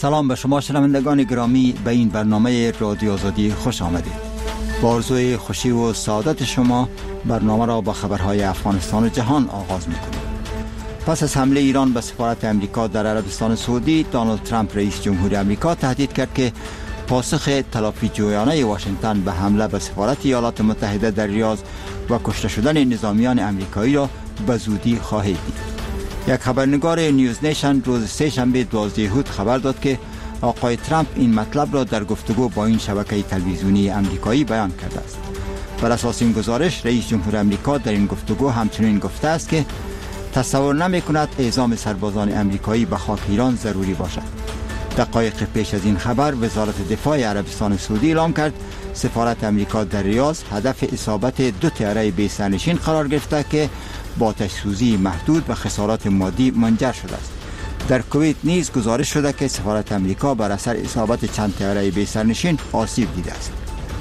سلام به شما شنوندگان گرامی، به این برنامه رادیو آزادی خوش آمدید. با آرزوی خوشی و سعادت شما برنامه را با خبرهای افغانستان و جهان آغاز می‌کنیم. پس از حمله ایران به سفارت امریکا در عربستان سعودی، دونالد ترامپ رئیس جمهور امریکا تهدید کرد که پاسخ تلافی جویانه واشنگتن به حمله به سفارت ایالات متحده در ریاض و کشته شدن نظامیان امریکایی را به زودی خواهید دید. یک خبرنگار نیوز نیشن روز سه‌شنبه 12 هوت خبر داد که آقای ترامپ این مطلب را در گفتگو با این شبکه تلویزیونی امریکایی بیان کرده است. بر اساس این گزارش، رئیس جمهور امریکا در این گفتگو همچنین گفته است که تصور نمی‌کند اعزام سربازان امریکایی به خاک ایران ضروری باشد. دقایق پیش از این خبر، وزارت دفاع عربستان سعودی اعلام کرد سفارت امریکا در ریاض هدف اصابت 2 طیاره بی سرنشین قرار گرفته که با آتش سوزی محدود و خسارات مادی منجر شده است. در کویت نیز گزارش شده که سفارت امریکا بر اثر اصابت چند طیاره بی سرنشین آسیب دیده است.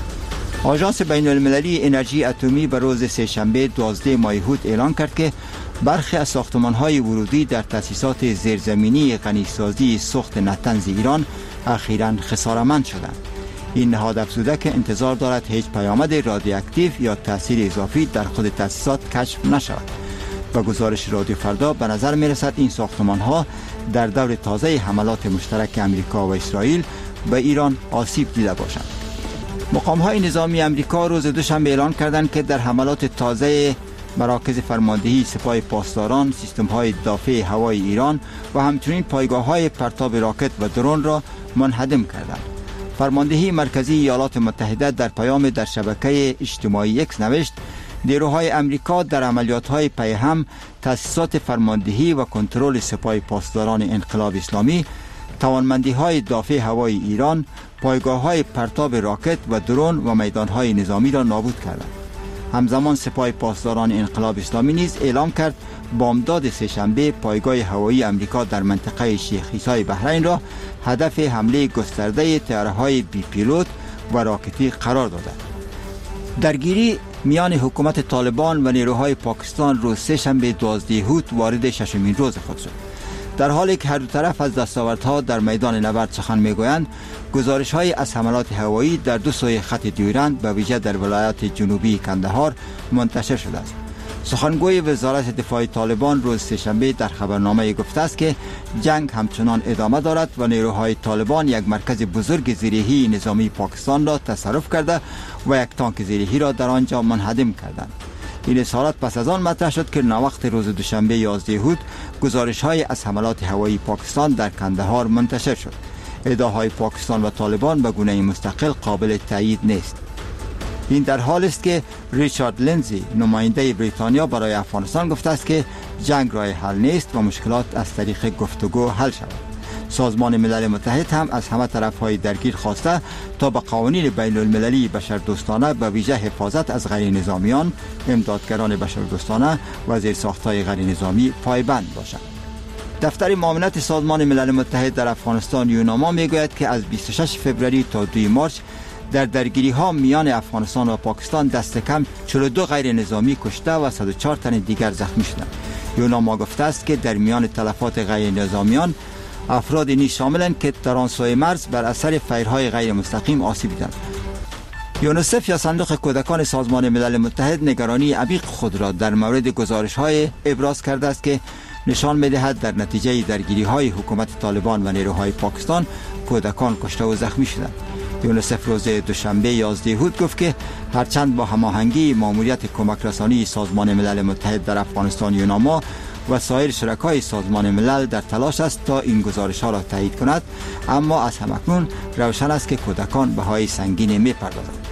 آژانس بین المللی انرژی اتمی به روز سه‌شنبه 12 ماه هوت اعلام کرد که برخی از ساختمان‌های ورودی در تأسیسات زیرزمینی غنیسازی سوخت نطنز ایران اخیراً خسارتمند شدند. این نهاد افزوده که انتظار دارد هیچ پیامد رادیواکتیو یا تاثیر اضافی در خود تأسیسات کشف نشود. با گزارش رادیو فردا به نظر می رسد این ساختمان‌ها در دور تازه حملات مشترک امریکا و اسرائیل به ایران آسیب دیده باشند. مقام‌های نظامی امریکا روز دوشنبه اعلام کردند که در حملات تازه مراکز فرماندهی سپاه پاسداران، سیستم‌های دفاع هوایی ایران و همچنین پایگاه‌های پرتاب راکت و درون را منهدم کردند. فرماندهی مرکزی ایالات متحده در پیام در شبکه اجتماعی اکس نوشت نیروهای امریکا در عملیات‌های پیهم تأسیسات فرماندهی و کنترل سپاه پاسداران انقلاب اسلامی، توانمندی‌های دفاع هوایی ایران، پایگاه‌های پرتاب راکت و درون و میدان‌های نظامی را نابود کردند. همزمان سپاه پاسداران انقلاب اسلامی نیز اعلام کرد بامداد سه‌شنبه پایگاه هوایی امریکا در منطقه شیخ عیسی بحرین را هدف حمله گسترده طیاره‌های بی پیلوت و راکتی قرار داده. درگیری میان حکومت طالبان و نیروهای پاکستان روز سه‌شنبه 12 هوت وارد ششمین روز خود شد. در حالی که هر دو طرف از دستاوردها در میدان نبرد سخن میگویند، گزارش‌های از حملات هوایی در دو سوی خط دیورند به ویژه در ولایت جنوبی کندهار منتشر شده است. سخنگوی وزارت دفاع طالبان روز سه‌شنبه در خبرنامه گفته است که جنگ همچنان ادامه دارد و نیروهای طالبان یک مرکز بزرگ زیرهی نظامی پاکستان را تصرف کرده و یک تانک زیرهی را در آنجا منهدم کردند. این اظهارات پس از آن مطرح شد که ناوقت روز دوشنبه 11 هوت گزارش‌های از حملات هوایی پاکستان در کندهار منتشر شد. ادعاهای پاکستان و طالبان به گونه مستقل قابل تایید نیست. این در حال است که ریچارد لینزی، نماینده بریتانیا برای افغانستان، گفته است که جنگ راه حل نیست و مشکلات از طریق گفتگو حل شود. سازمان ملل متحد هم از همه طرف‌های درگیر خواسته تا به قوانین بین المللی بشردوستانه به ویژه حفاظت از غیر نظامیان، امدادگران بشردوستانه و زیرساخت‌های غیر نظامی پایبند باشند. دفتر معاونت سازمان ملل متحد در افغانستان یوناما میگوید که از 26 فوریه تا 2 مارس در درگیری‌ها میان افغانستان و پاکستان دست کم 42 غیر نظامی کشته و 104 تن دیگر زخمی شدند. یوناما گفته است که در میان تلفات غیر نظامیان افراد نیز شاملند که در آن سوی مرز بر اثر فیرهای غیر مستقیم آسیب دیدند. یونیسف یا صندوق کودکان سازمان ملل متحد نگرانی عمیق خود را در مورد گزارش‌های ابراز کرده است که نشان می‌دهد در نتیجه درگیری‌های حکومت طالبان و نیروهای پاکستان کودکان کشته و زخمی شدند. یونیسف روز دوشنبه 11 هوت گفت که هرچند با هماهنگی ماموریت کمک رسانی سازمان ملل متحد در افغانستان یوناما و سایر شرکای سازمان ملل در تلاش است تا این گزارش‌ها را تایید کند، اما از همکنون روشن است که کودکان بهای سنگینی می‌پردازند.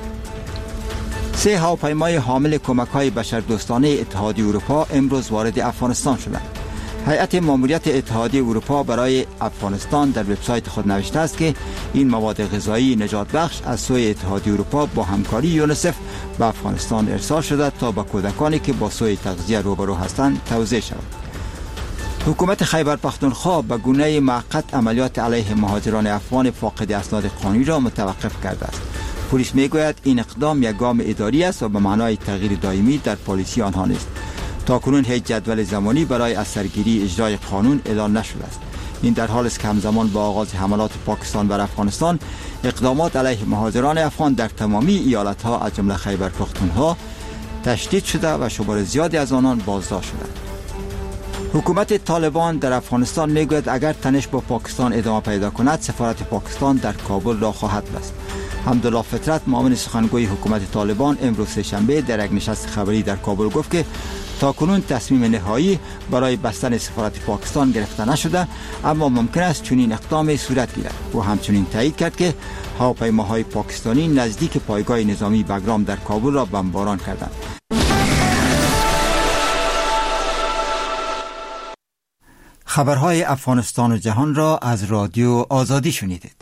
3 هواپیمای حامل کمک‌های بشردوستانه اتحادیه اروپا امروز وارد افغانستان شدند. هیئت ماموریت اتحادیه اروپا برای افغانستان در وبسایت خود نوشته است که این مواد غذایی نجات بخش از سوی اتحادیه اروپا با همکاری یونیسف به افغانستان ارسال شده تا به کودکانی که با سوء تغذیه روبرو هستند توزیع شود. حکومت خیبر پختونخوا به گونه موقت عملیات علیه مهاجران افغان فاقد اسناد قانونی را متوقف کرده است. پلیس میگوید این اقدام یک گام اداری است و به معنای تغییر دائمی در پالیسی آنها نیست. تاکنون هیچ جدول زمانی برای از سرگیری اجرای قانون اعلان نشده است. این در حال است که همزمان با آغاز حملات پاکستان بر افغانستان اقدامات علیه مهاجران افغان در تمامی ایالت‌ها از جمله خیبر پختونخوا تشدید شده و شمار زیادی از آنان بازداشت شدند. حکومت طالبان در افغانستان میگوید اگر تنش با پاکستان ادامه پیدا کند سفارت پاکستان در کابل را خواهد بست. حمدالله فطرت معاون سخنگوی حکومت طالبان امروز سه‌شنبه در یک نشست خبری در کابل گفت که تاکنون تصمیم نهایی برای بستن سفارت پاکستان گرفته نشده، اما ممکن است چنین اقدامی صورت گیرد. او همچنین تایید کرد که هواپیماهای پاکستانی نزدیک پایگاه نظامی بگرام در کابل را بمباران کردند. خبرهای افغانستان و جهان را از رادیو آزادی شنیدید.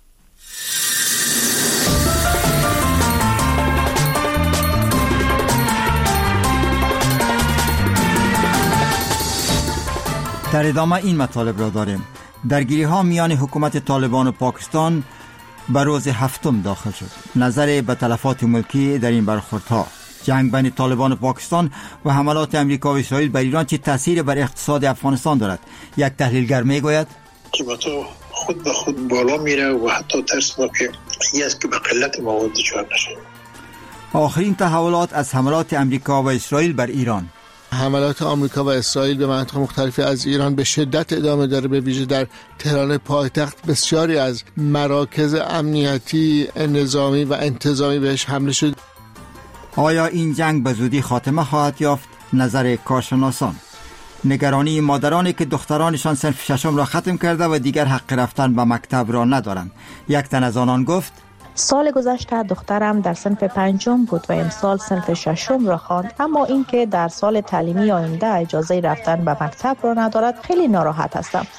در ادامه این مطالب را داریم. درگیری ها میان حکومت طالبان و پاکستان به روز هفتم داخل شد. نظر به تلفات ملکی در این برخوردها، جنگ بین طالبان و پاکستان و حملات امریکا و اسرائیل بر ایران چه تأثیری بر اقتصاد افغانستان دارد؟ یک تحلیلگر میگوید قیمت‌ها خود به خود بالا میره و حتی ترس ما که این است که به قلت مواد دچار نشه. آخرین تحولات از حملات امریکا و اسرائیل بر ایران. حملات آمریکا و اسرائیل به مناطق مختلفی از ایران به شدت ادامه داره. به ویژه در تهران پایتخت بسیاری از مراکز امنیتی، نظامی و انتظامی بهش حمله شد. آیا این جنگ به زودی خاتمه خواهد یافت؟ نظر کارشناسان. نگرانی مادرانی که دخترانشان صنف ششم را ختم کرده و دیگر حق رفتن به مکتب را ندارند. یک تن از آنان گفت سال گذشته دخترم در صنف 5 بود و امسال صنف 6 را خواند، اما اینکه در سال تعلیمی آینده اجازه رفتن به مکتب را ندارد خیلی ناراحت هستم.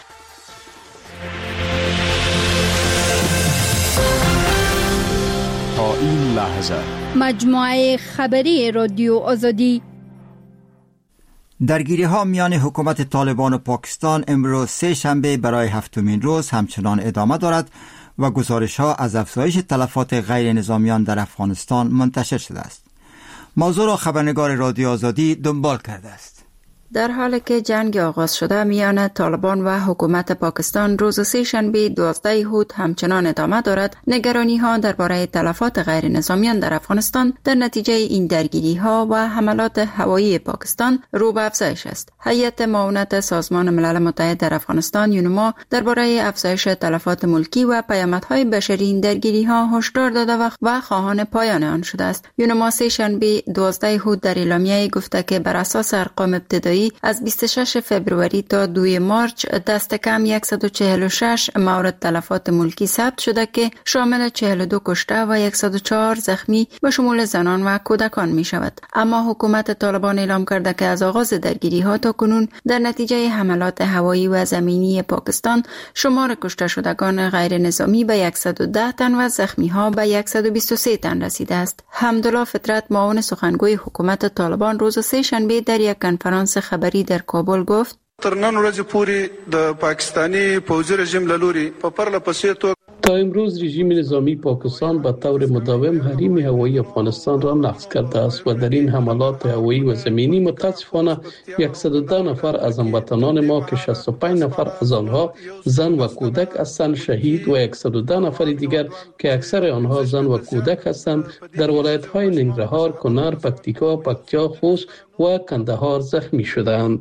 تا این لحظه مجموعه خبری رادیو آزادی. درگیری ها میان حکومت طالبان و پاکستان امروز سه‌شنبه برای هفتمین روز همچنان ادامه دارد و گزارش ها از افزایش تلفات غیر نظامیان در افغانستان منتشر شده است. موضوع را خبرنگار رادیو آزادی دنبال کرده است. در حالی که جنگ آغاز شده میان طالبان و حکومت پاکستان روز سه‌شنبه 12 اوت همچنان ادامه دارد، نگرانی ها درباره تلفات غیر نظامیان در افغانستان در نتیجه این درگیری ها و حملات هوایی پاکستان رو به افزایش است. هیئت معاونت سازمان ملل متحد در افغانستان یونما درباره افزایش تلفات ملکی و پیامدهای بشری این درگیری ها هشدار داده و خواهان پایان آن شده است. یونما سه‌شنبه 12 اوت در اعلامیه گفته که بر اساس ارقام ابتدایی از 26 فبروری تا 2 مارچ دست کم 146 مورد تلفات ملکی ثبت شده که شامل 42 کشته و 104 زخمی به شمول زنان و کودکان می شود. اما حکومت طالبان اعلام کرده که از آغاز درگیری ها تا کنون در نتیجه حملات هوایی و زمینی پاکستان شمار کشته شدگان غیر نظامی به 110 تن و زخمی ها به 123 تن رسیده است. حمدالله فطرت معاون سخنگوی حکومت طالبان روز سه‌شنبه در یک کنفرانس خبری در کابل گفت تر نن ورځې پورې د پاکستانی پوځي رژیم له لوري په پرله پسې توګه تا امروز رژیم نظامی پاکستان به طور مداوم حریم هوایی افغانستان را نقض کرده است و در این حملات هوایی و زمینی متاسفانه 110 نفر از هموطنان ما که 65 نفر از آنها زن و کودک هستند شهید و 110 نفر دیگر که اکثر آنها زن و کودک هستند در ولایت‌های ننگرهار، کنر، پکتیکا، پکتیا، خوست و کندهار زخمی شدند.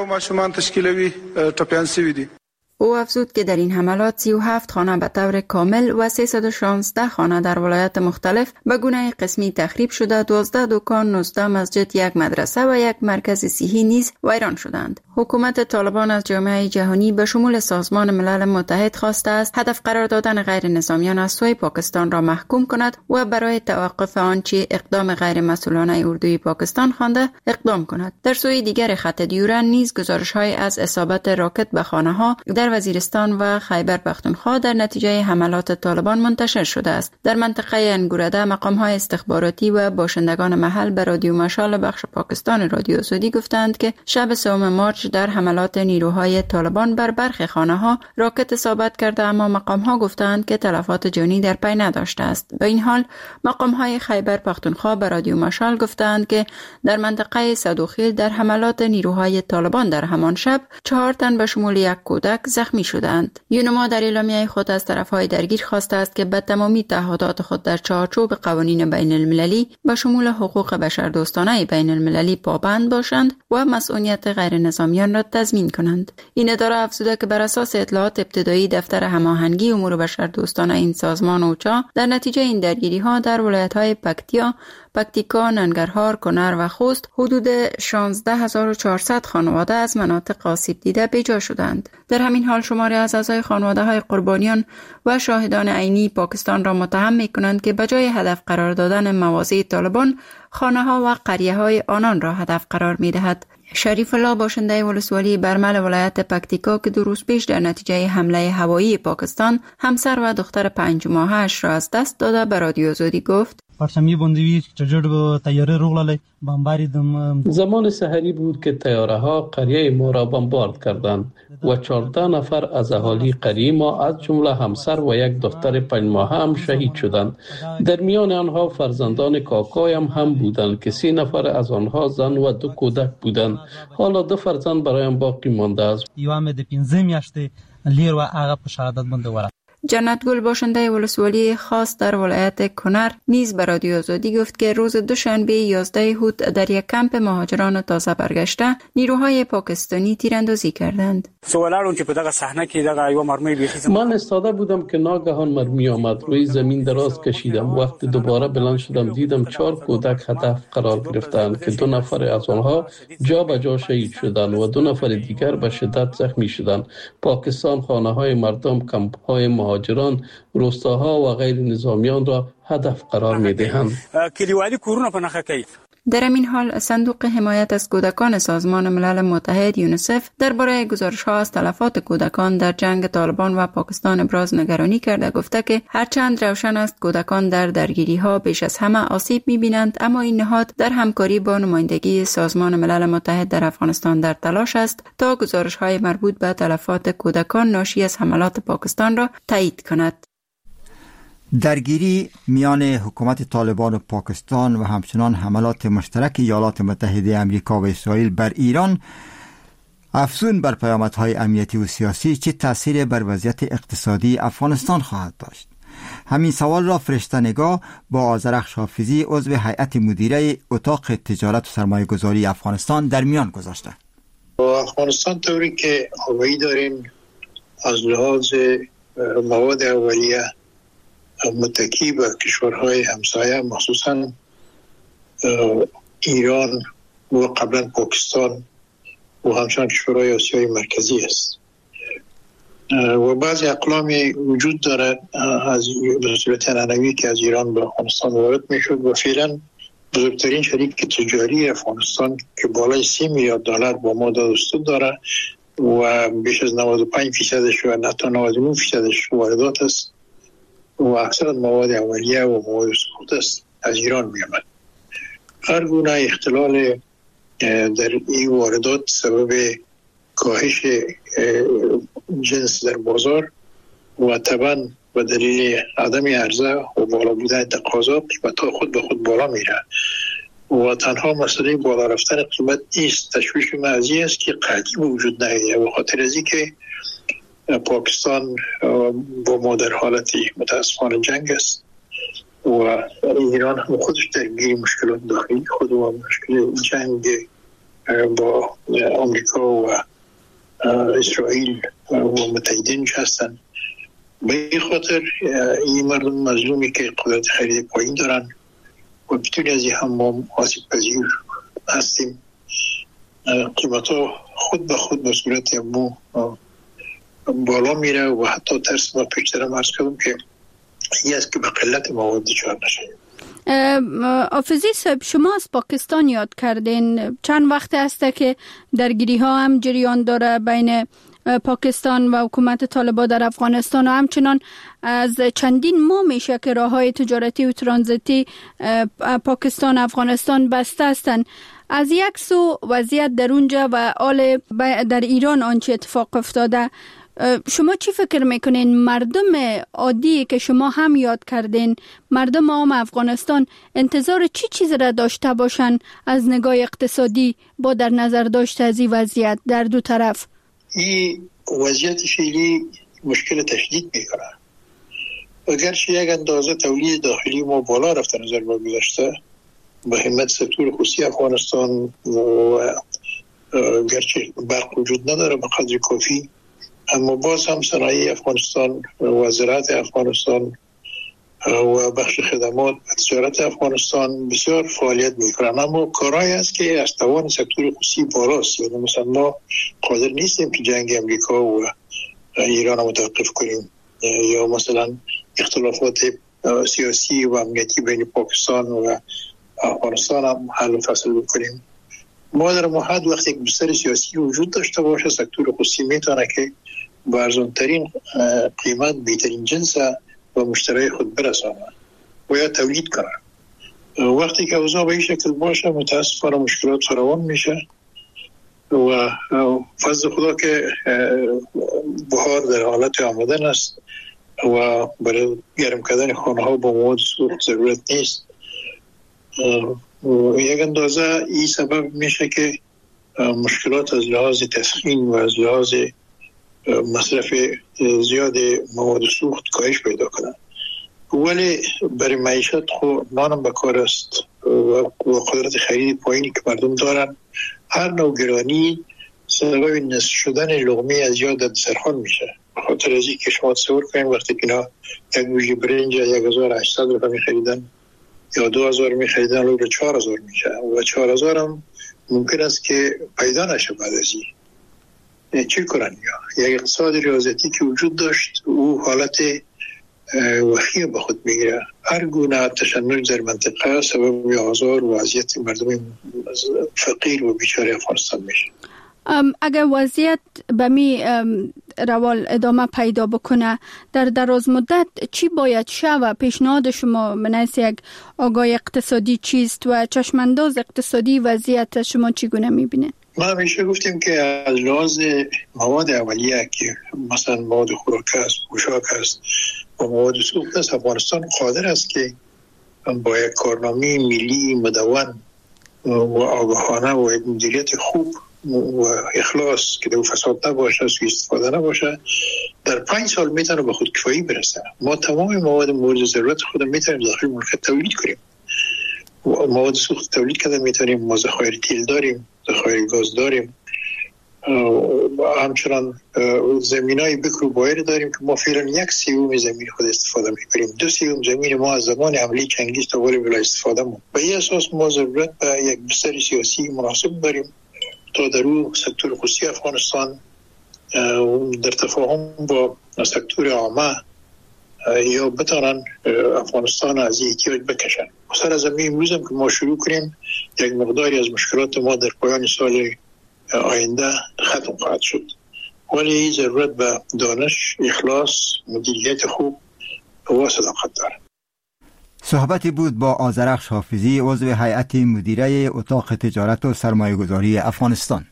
او افزود که در این حملات 37 خانه به طور کامل و 316 خانه در ولایات مختلف به گونه قسمی تخریب شده، 12 دکان، 19 مسجد، یک مدرسه و یک مرکز صحی نیز ویران شدند. حکومت طالبان از جامعه جهانی به شمول سازمان ملل متحد خواسته است هدف قرار دادن غیر نظامیان از سوی پاکستان را محکوم کند و برای توقف آنچه اقدام غیر مسئولانه اردوی پاکستان خوانده اقدام کند. در سوی دیگر خط دیورن نیز گزارش‌های از اصابت راکت به خانه‌ها در وزیرستان و خیبر پختونخوا در نتیجه حملات طالبان منتشر شده است. در منطقه انگورده مقام‌های استخباراتی و باشندگان محل به رادیو مشال بخش پاکستان رادیو آزادی گفتند که شب 3 مارچ در حملات نیروهای طالبان بر برخی خانه‌ها راکت اصابت کرده، اما مقام‌ها گفتند که تلفات جانی در پی نداشته است. با این حال مقام‌های خیبر پختونخوا به رادیو مشال گفتند که در منطقه صدوخیل در حملات نیروهای طالبان در همان شب 4 تن به شمول یک کودک زخمی شدند. یونما در اعلامیه خود از طرفهای درگیر خواسته است که به تمامی تعهدات خود در چارچوب قوانین بین المللی به شمول حقوق بشردوستانه بین المللی پابند باشند و مسئولیت غیر نظامیان را تضمین کنند. این اداره افزوده که بر اساس اطلاعات ابتدایی دفتر هماهنگی امور بشردوستانه این سازمان اوچا در نتیجه این درگیری‌ها در ولایت‌های پکتیکا، ننگرهار، کنر و خوست حدود 16400 خانواده از مناطق آسیب دیده بیجا شدند. در همین حال شماری از اعضای خانواده‌های قربانیان و شاهدان عینی پاکستان را متهم می‌کنند که بجای هدف قرار دادن مواضع طالبان، خانه‌ها و قریه‌های آنان را هدف قرار می‌دهد. شریف الله باشنده ولسوالی برمل ولایت پکتیکا که 2 روز پیش در نتیجه حمله هوایی پاکستان همسر و دختر 5 ماهش را از دست داده به رادیو آزادی گفت: زمان سحری بود که طیاره ها قریه ما را بمبارد کردند و 14 نفر از اهالی قریه ما از جمله همسر و یک دختر 5 ماهه هم شهید شدند. در میان آنها فرزندان کاکایم هم بودند که 3 نفر از آنها زن و 2 کودک بودند. حالا 2 فرزند برایم باقی مانده است. جنت گل باشنده ولسوالی خاص در ولایت کنر نیز به رادیو آزادی گفت که روز دوشنبه 11 اوت در یک کمپ مهاجران تازه برگشته نیروهای پاکستانی تیراندازی کردند. من استاده بودم که ناگهان مرمی آمد. روی زمین دراز کشیدم. وقتی دوباره بلند شدم دیدم 4 کودک هدف قرار گرفتند که 2 نفر از آنها جا به جا شهید شدند و 2 نفر دیگر به شدت زخمی شدند. پاکستان خانه‌های مردم، کمپ‌های مهاجران، روستاها و غیر نظامیان را هدف قرار می‌دهند. در این حال صندوق حمایت از کودکان سازمان ملل متحد یونیسف درباره گزارش‌ها از تلفات کودکان در جنگ طالبان و پاکستان ابراز نگرانی کرده گفته که هرچند روشن است کودکان در درگیری‌ها بیش از همه آسیب می‌بینند، اما این نهاد در همکاری با نمایندگی سازمان ملل متحد در افغانستان در تلاش است تا گزارش‌های مربوط به تلفات کودکان ناشی از حملات پاکستان را تایید کند. درگیری میان حکومت طالبان و پاکستان و همچنان حملات مشترک ایالات متحده آمریکا و اسرائیل بر ایران افزون بر پیامدهای امنیتی و سیاسی چه تأثیر بر وضعیت اقتصادی افغانستان خواهد داشت؟ همین سوال را فرشته نگاه با آذرخش حافظی عضو هیئت مدیره اتاق تجارت و سرمایه گذاری افغانستان در میان گذاشته. افغانستان طوری که آگاهی داریم از لحاظ مواد اولیه متکی به کشورهای همسایه مخصوصا ایران و قبلا پاکستان و همچنان کشورهای آسیای مرکزی است و بعضی اقلامی وجود دارد از به صورت عنعنوی که از ایران به افغانستان وارد میشد و فعلا بزرگترین شریک تجاری افغانستان که بالای 30 میلیارد دلار با ما دادستون داره و بیش از 95% و حتی 99% واردات است و اکثر مواد اولیه و مواد سپرد است از ایران می آمد. هر گونه اختلال در این واردات سبب کاهش جنس در بازار و طبعا به دلیل عدم عرضه و بالا بودن تقاضا قیمت‌ها خود به خود بالا میره و تنها مسئله بالا رفتن قیمت نیست. تشویش محضی است که قدیم وجود نداره به خاطر از اینکه پاکستان با ما در حالتی متاسفانه جنگ است و ایران هم خودش درگیر مشکلات داخلی خود و مشکل جنگ با آمریکا و اسرائیل و متحدینش هستند. به این خاطر این مردم مظلومی که قدرت خرید پایین دارن و بطوری از این هم آسیب پذیر هستیم. قیمت ها خود به خود به صورت مو بالا میره و حتی ترس ما پیشترم عرض کردم که این است که به قلت مواد دچار نشیم. حافظی صاحب، شما از پاکستان یاد کردین. چند وقت هسته که درگیری ها هم جریان داره بین پاکستان و حکومت طالبان در افغانستان و همچنان از چندین ماه میشه که راههای تجارتی و ترانزیتی پاکستان افغانستان بسته هستند. از یک سو وضعیت در اونجا و حال در ایران آنچه اتفاق افتاده، شما چی فکر میکنین مردم عادی که شما هم یاد کردین، مردم عام افغانستان انتظار چی چیز را داشته باشن از نگاه اقتصادی با در نظر داشته از این وضعیت در دو طرف؟ این وضعیت فعلی مشکل تشدید میکنه. اگرچه یک اندازه تولید داخلی ما بالا رفته نظر با گذشته به همت سکتور خصوصی افغانستان و اگرچه برق وجود نداره به قدر کافی، اما باز هم صنایع افغانستان و زراعت افغانستان و بخش خدمات و تجارت افغانستان بسیار فعالیت میکنن. اما کارهایی است که از توان سکتور خصوصی بالاست. یعنی مثلا ما قادر نیستیم که جنگ امریکا و ایران رو متوقف کنیم یا مثلا اختلافات سیاسی و امنیتی بین پاکستان و افغانستان هم حل و فصل بکنیم. ما در محد وقتی یک بستر سیاسی وجود داشته باشه، سکتور خصوصی میتونه که با ارزانترین قیمت بهترین جنس و مشتری خود برسانه و یا تولید کنه. وقتی که اوضاع به این شکل باشه متاسفانه مشکلات فراوان میشه و فضل خدا که بهار در حالت آمدن است و برای گرم کردن خانه ها با مواد سوخت ضرورت نیست. یک اندازه این سبب میشه که مشکلات از لحاظ تسخین و از لحاظ مصرف زیاد مواد سوخت کاهش پیدا کنه. ولی برای معیشت خود نانم بکار است و قدرت خرید پایینی که مردم دارن، هر نوع گرانی سبب نصف شدن لقمه از یاد در دسترخوان میشه. خاطر از این که شما تصور کنید وقتی که اینا یک گوشه برنج 1800 روپیه میخریدن یا 2000 میخریدن رو به 4000 میشه و 4000 هم ممکن است که پیدا نشه بعد از این. چی کنن؟ یا یک اقتصاد ریاضتی که وجود داشت او حالت وخیم به خود میگیره. هر گونه تشنج در منطقه سبب آزار و وضعیت مردم فقیر و بیچاره افغانستان میشه. اگر وضعیت به می روال ادامه پیدا بکنه در دراز مدت چی باید شه و پیشنهاد شما من از یک آگاه اقتصادی چیست و چشمانداز اقتصادی وضعیت شما چگونه میبینید؟ ما همیشه گفتیم که از لحاظ مواد اولیه که مثلا مواد خوراک است، پوشاک است و مواد سوخت است، افغانستان قادر است که با یک کارنامه ملی مدون و آگاهانه و یک مدیریت خوب و اخلاص که در فساد نباشه، سوء استفاده نباشه، در 5 سال میتونه به خودکفایی برسه. ما تمام مواد مورد ضرورت خود میتونیم داخل مملکت تولید کنیم. مواد سوخت تولید کردن میتونیم، ما ذخایر تیل داریم، ذخایر گاز داریم، همچنان زمینای بکر و بایر داریم که ما فعلا 1/3 زمین خود استفاده میکنیم. 2/3 زمین ما از زمان حمله چنگیز تا ولی بلا استفاده مون. به این اساس ما ضرورت به یک بستر سیاسی مناسب داریم تا در اون سکتور خصوصی افغانستان در تفاهم با سکتور عامه یا بتانن افغانستان از این احتیاج بکشن. سر از همین امروز هم که ما شروع کنیم یک مقداری از مشکلات ما در پایان سال آینده ختم خواهد شد، ولی این ضرورت به دانش، اخلاص، مدیریت خوب و صداقت داره. صحبتی بود با آذرخش حافظی، عضو هیئت مدیره اتاق تجارت و سرمایه‌گذاری افغانستان.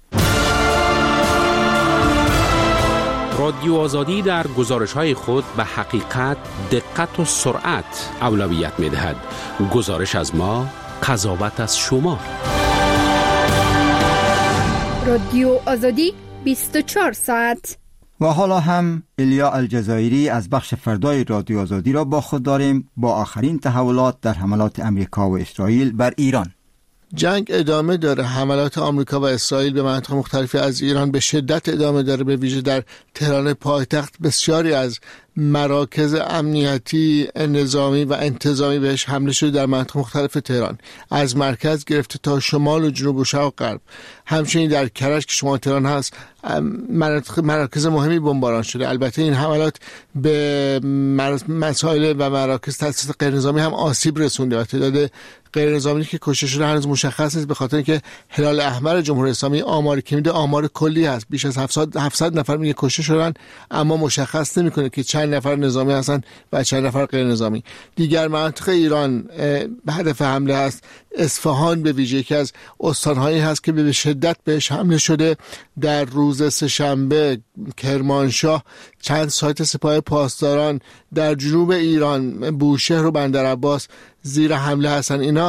رادیو آزادی در گزارش‌های خود به حقیقت، دقت و سرعت اولویت می‌دهد. گزارش از ما، قضاوت از شما. رادیو آزادی 24 ساعت. و حالا هم ایلیا الجزایری از بخش فردای رادیو آزادی را با خود داریم با آخرین تحولات در حملات امریکا و اسرائیل بر ایران. جنگ ادامه داره. حملات آمریکا و اسرائیل به مناطق مختلفی از ایران به شدت ادامه داره. به ویژه در تهران پایتخت بسیاری از مراکز امنیتی، نظامی و انتظامی بهش حمله شده در مناطق مختلف تهران، از مرکز گرفته تا شمال و جنوب و شرق و غرب. همچنین در کرج که شمال تهران هست مراکز مهمی بمباران شده. البته این حملات به مسائل و مراکز تأسیسات غیرنظامی هم آسیب رسونده و تعداد غیرنظامی که کشته شده هنوز مشخص نیست، به خاطر اینکه هلال احمر جمهوری اسلامی آماری که میده آمار کلی هست. بیش از 700 نفر میگه کشته شدن، اما مشخص نمیکنه که چند نفر نظامی هستن و چند نفر غیر نظامی. دیگر مناطق ایران هدف حمله هست. اصفهان به ویژه یکی از استانهایی هست که به شدت بهش حمله شده. در روز سه‌شنبه کرمانشاه، چند سایت سپاه پاسداران در جنوب ایران، بوشهر و بندرعباس زیر حمله هستن. اینا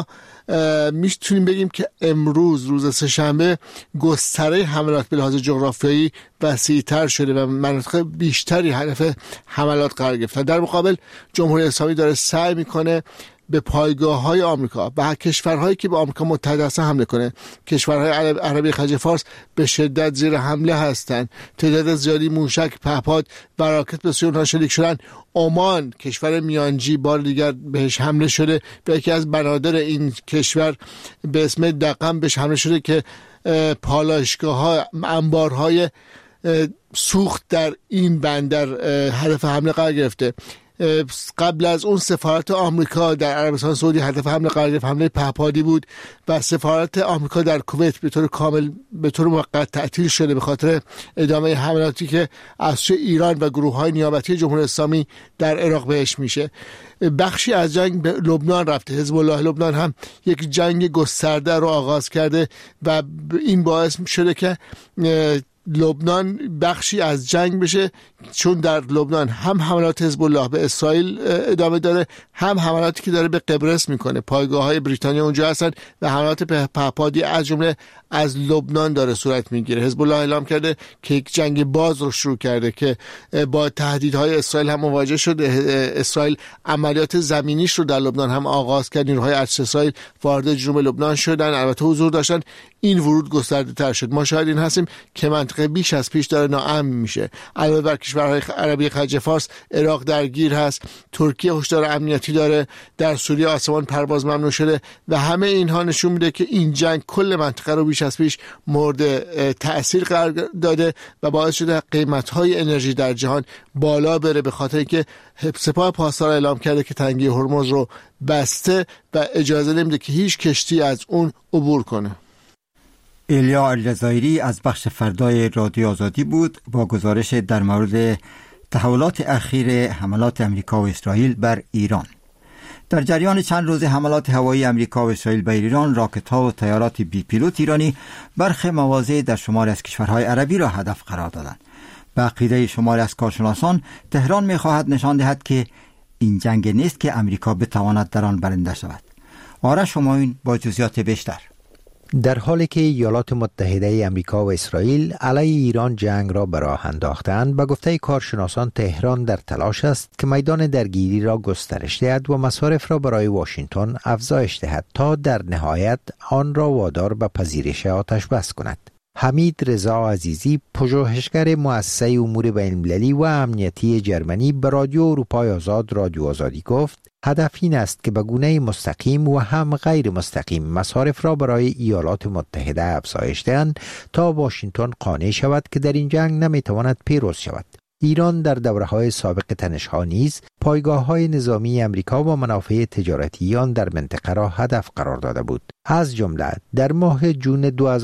میتونیم بگیم که امروز روز سه‌شنبه گستره حملات به لحاظ جغرافیایی وسیع‌تر شده و مناطق بیشتری هدف حملات قرار گرفتن. در مقابل جمهوری اسلامی داره سعی میکنه به پایگاه‌های آمریکا و کشورهایی که به آمریکا متحد هستن حمله کنه. کشورهای عربی خلیج فارس به شدت زیر حمله هستند. تعداد زیادی موشک، پهپاد و راکت به سوی اونها شلیک شدن. عمان کشور میانجی بار دیگر بهش حمله شده و یکی از بنادر این کشور به اسم دقم بهش حمله شده که پالایشگاه‌ها، انبارهای سوخت در این بندر هدف حمله قرار گرفته. قبل از اون سفارت آمریکا در عربستان سعودی هدف حمله قرار گرفت، حمله پهپادی بود و سفارت آمریکا در کویت به طور موقت تعطیل شده به خاطر ادامه حملاتی که از سوی ایران و گروه‌های نیابتی جمهوری اسلامی در عراق بهش میشه. بخشی از جنگ به لبنان رفته. حزب الله لبنان هم یک جنگ گسترده رو آغاز کرده و این باعث شده که لبنان بخشی از جنگ بشه، چون در لبنان هم حملات حزب الله به اسرائیل ادامه داره، هم حملاتی که داره به قبرس میکنه. پایگاه‌های بریتانیا اونجا هستن و حملات پهپادی از جمله از لبنان داره صورت میگیره. حزب الله اعلام کرده که یک جنگ باز رو شروع کرده که با تهدیدهای اسرائیل هم مواجه شده. اسرائیل عملیات زمینیش رو در لبنان هم آغاز کرد. نیروهای ارتش اسرائیل وارد جنوب لبنان شدن، البته حضور داشتن. این ورود گسترده تر شد. ما شاهد این هستیم که منطقه بیش از پیش داره ناامن میشه. علاوه بر کشورهای عربی خلیج فارس، عراق درگیر هست، ترکیه هشدار امنیتی داره، در سوریه آسمان پرواز ممنوع شده و همه اینها نشون میده که این جنگ کل منطقه رو بیش از پیش مورد تأثیر قرار داده و باعث شده قیمت‌های انرژی در جهان بالا بره، به خاطر اینکه سپاه پاسدار اعلام کرده که تنگی هرمز رو بسته و اجازه نمیده که هیچ کشتی از اون عبور کنه. ایلیا الجزایری از بخش فردای رادیو آزادی بود با گزارش در مورد تحولات اخیر حملات امریکا و اسرائیل بر ایران. در جریان چند روز حملات هوایی امریکا و اسرائیل بر ایران، راکت‌ها و طیارات بی پیلوت ایرانی برخی مواضع در شماری از کشورهای عربی را هدف قرار دادند. به عقیده شماری از کارشناسان، تهران می‌خواهد نشان دهد که این جنگ نیست که امریکا بتواند در آن برنده شود. آرش همایون با جزئیات بیشتر. در حالی که ایالات متحده امریکا و اسرائیل علیه ایران جنگ را به راه انداختند، به گفته کارشناسان تهران در تلاش است که میدان درگیری را گسترش دهد و مصارف را برای واشنگتن افزایش دهد تا در نهایت آن را وادار به پذیرش آتش بس کند. حمید رضا عزیزی، پژوهشگر مؤسسه امور بین‌المللی و امنیتی جرمنی، به رادیو اروپای آزاد رادیو آزادی گفت هدف این است که به گونه مستقیم و هم غیر مستقیم مصارف را برای ایالات متحده افزایش دهند تا واشنگتن قانع شود که در این جنگ نمیتواند پیروز شود. ایران در دوره‌های سابق تنش‌ها نیز پایگاه‌های نظامی امریکا و منافع تجارتی آن در منطقه را هدف قرار داده بود. از جمله در ماه جون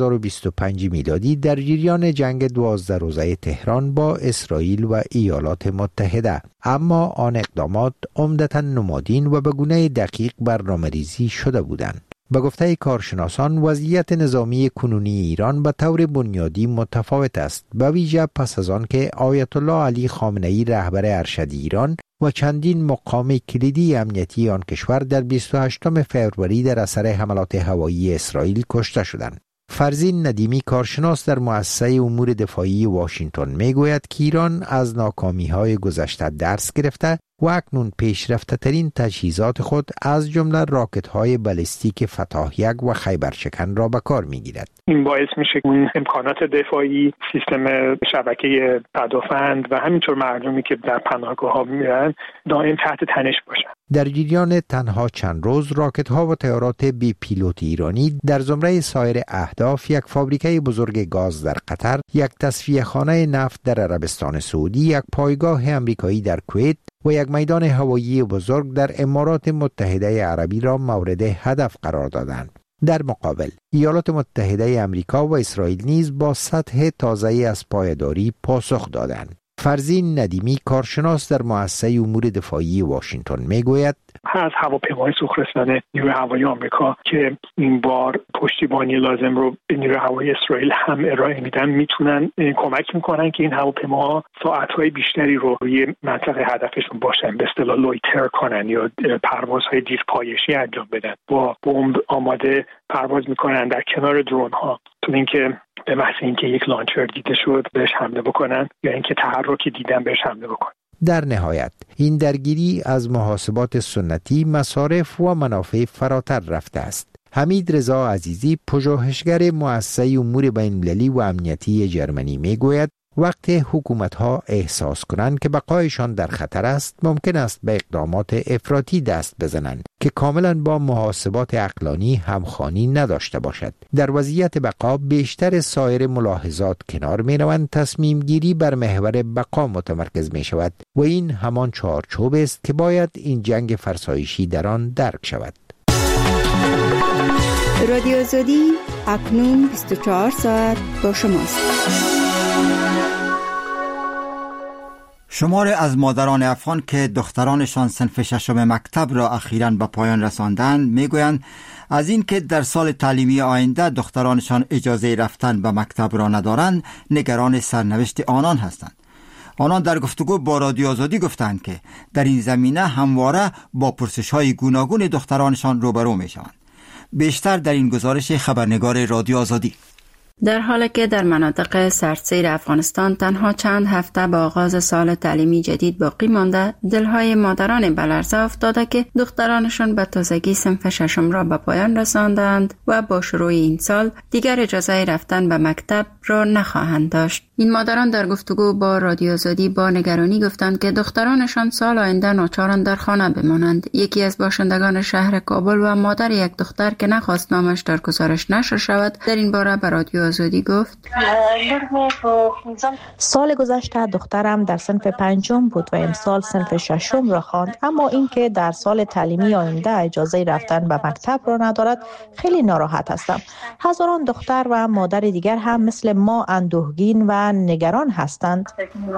2025 میلادی در جریان جنگ 12 روزه تهران با اسرائیل و ایالات متحده، اما آن اقدامات عمدتاً نمادین و به گونه دقیق برنامه‌ریزی شده بودند. به گفته کارشناسان، وضعیت نظامی کنونی ایران به طور بنیادی متفاوت است، به ویژه پس از آن که آیت الله علی خامنه‌ای رهبر ارشد ایران و چندین مقام کلیدی امنیتی آن کشور در 28 فوریه در اثر حملات هوایی اسرائیل کشته شدند. فرزین ندیمی، کارشناس در مؤسسه امور دفاعی واشنگتن، میگوید که ایران از ناکامی‌های گذشته درس گرفته و اکنون پیشرفته ترین تجهیزات خود از جمله راکت‌های بالستیک فتح یک و خیبرشکن را به کار می‌گیرد. این باعث میشه که اون امکانات دفاعی، سیستم شبکه پدافند و همینطور مردمی که در پناهگاه‌ها میرن دائم تحت تنش باشن. در جریان تنها چند روز، راکت‌ها و طیارات بی پیلوت ایرانی در زمره سایر اهداف یک فابریکه بزرگ گاز در قطر، یک تصفیه‌خانه نفت در عربستان سعودی، یک پایگاه آمریکایی در کویت و یک میدان هوایی بزرگ در امارات متحده عربی را مورد هدف قرار دادند. در مقابل، ایالات متحده امریکا و اسرائیل نیز با سطح تازه‌ای از پایداری پاسخ دادند. فرزین ندیمی کارشناس در مؤسسه امور دفاعی واشنگتن میگوید از هواپیمای سوخرسان نیروی هوایی آمریکا که این بار پشتیبانی لازم رو به نیروی هوایی اسرائیل هم ارائه میدن میتونن کمک میکنن که این هواپیماها ساعتهای بیشتری رو روی منطقه هدفشون باشن، به اصطلاح لویتر کنن یا پروازهای دیرپایشی انجام بدن. با بمب آماده پرواز میکنن در کنار درون ها، تو اینکه به محض اینکه یک لانچر دیده شد بهش حمله بکنن یا اینکه تحرکی دیدن بهش حمله بکنن. در نهایت این درگیری از محاسبات سنتی، مصارف و منافع فراتر رفته است. حمید رضا عزیزی، پژوهشگر مؤسسه امور بین‌المللی و امنیتی جرمنی میگوید وقت حکومت‌ها احساس کنند که بقایشان در خطر است، ممکن است به اقدامات افراطی دست بزنند که کاملا با محاسبات عقلانی همخوانی نداشته باشد. در وضعیت بقا بیشتر سایر ملاحظات کنار می‌روند، تصمیم گیری بر محور بقا متمرکز می‌شود و این همان چارچوب است که باید این جنگ فرسایشی در آن درک شود. رادیو آزادی اکنون 24 ساعت با شماست. شماری از مادران افغان که دخترانشان صنف ششم مکتب را اخیراً به پایان رساندند میگویند از این که در سال تعلیمی آینده دخترانشان اجازه رفتن به مکتب را ندارند نگران سرنوشت آنان هستند. آنان در گفتگو با رادیو آزادی گفتند که در این زمینه همواره با پرسش‌های گوناگون دخترانشان روبرو میشوند. بیشتر در این گزارش خبرنگار رادیو آزادی. در حالی که در مناطق سردسیر افغانستان تنها چند هفته با آغاز سال تعلیمی جدید باقی مانده، دلهای مادران به لرزه افتاده که دخترانشان به تازگی صنف ششم را به پایان رساندند و با شروع این سال دیگر اجازه رفتن به مکتب را نخواهند داشت. این مادران در گفتگو با رادیو آزادی با نگرانی گفتند که دخترانشان سال آینده ناچارند در خانه بمانند. یکی از باشندگان شهر کابل و مادر یک دختر که نخواست نامش در گزارش نشر شود در این باره به رادیو آزادی گفت: سال گذشته دخترم در صنف 5 بود و امسال صنف 6 را خواند، اما اینکه در سال تعلیمی آینده اجازه رفتن به مکتب را ندارد خیلی ناراحت هستم. هزاران دختر و مادر دیگر هم مثل ما اندوهگین و نگران هستند.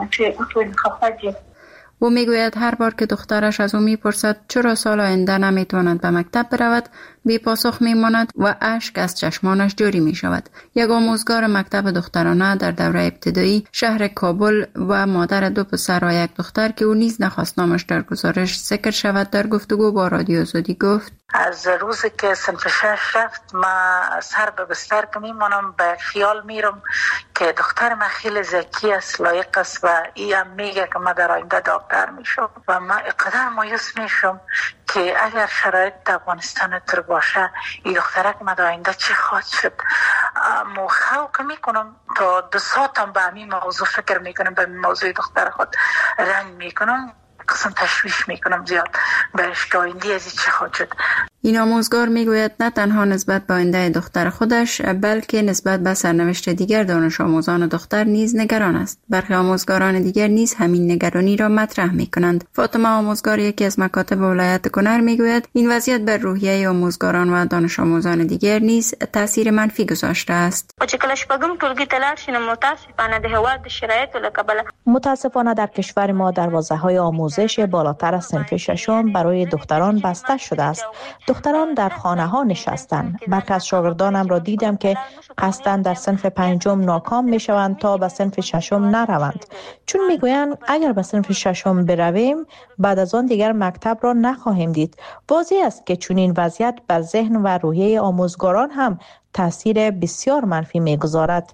او میگوید هر بار که دخترش از او میپرسد چرا سال آینده نمیتواند به مکتب برود، بی پاسخ میماند و اشک از چشمانش جاری می شود. یک آموزگار مکتب دخترانه در دوره ابتدایی شهر کابل و مادر 2 پسر و 1 دختر که او نیز نخواست نامش در گزارش ذکر شود در گفتگو با رادیو آزادی گفت: از روزی که صنف 6 رفت ما سر به بستر که میمانم به خیال میرم که دختر من خیلی ذکی است، لایق است و ای هم میگه که ما در آینده دکتر میشم و ما اقدر مایوس میشم که اگر شرایط افغانستان تر باشه این دخترک ما در آینده چی خواهد شد. خوک میکنم تا 2 ساعتم به همین موضوع فکر میکنم، به موضوع دختر خود رنگ میکنم، قسم تشویش میکنم زیاد برش که آینده از چی خواهد شد. این آموزگار میگوید نه تنها نسبت به آینده دختر خودش بلکه نسبت به سرنوشت دیگر دانش آموزان دختر نیز نگران است. برخی آموزگاران دیگر نیز همین نگرانی را مطرح میکنند. فاطمه آموزگار یکی از مکاتب ولایت کنر میگوید این وضعیت بر روحیه آموزگاران و دانش آموزان دیگر نیز تاثیر منفی گذاشته است. متاسفانه در کشور ما دروازه‌های آموزش بالاتر از صنف 6 برای دختران بسته شده است. دختران در خانه ها نشستند. برخی از شاگردانم را دیدم که قصداً در صنف 5 ناکام می شوند تا به صنف 6 نروند، چون میگویند اگر به صنف 6 برویم بعد از آن دیگر مکتب را نخواهیم دید. واضح است که چنین وضعیت بر ذهن و روحیه آموزگاران هم تاثیر بسیار منفی میگذارد.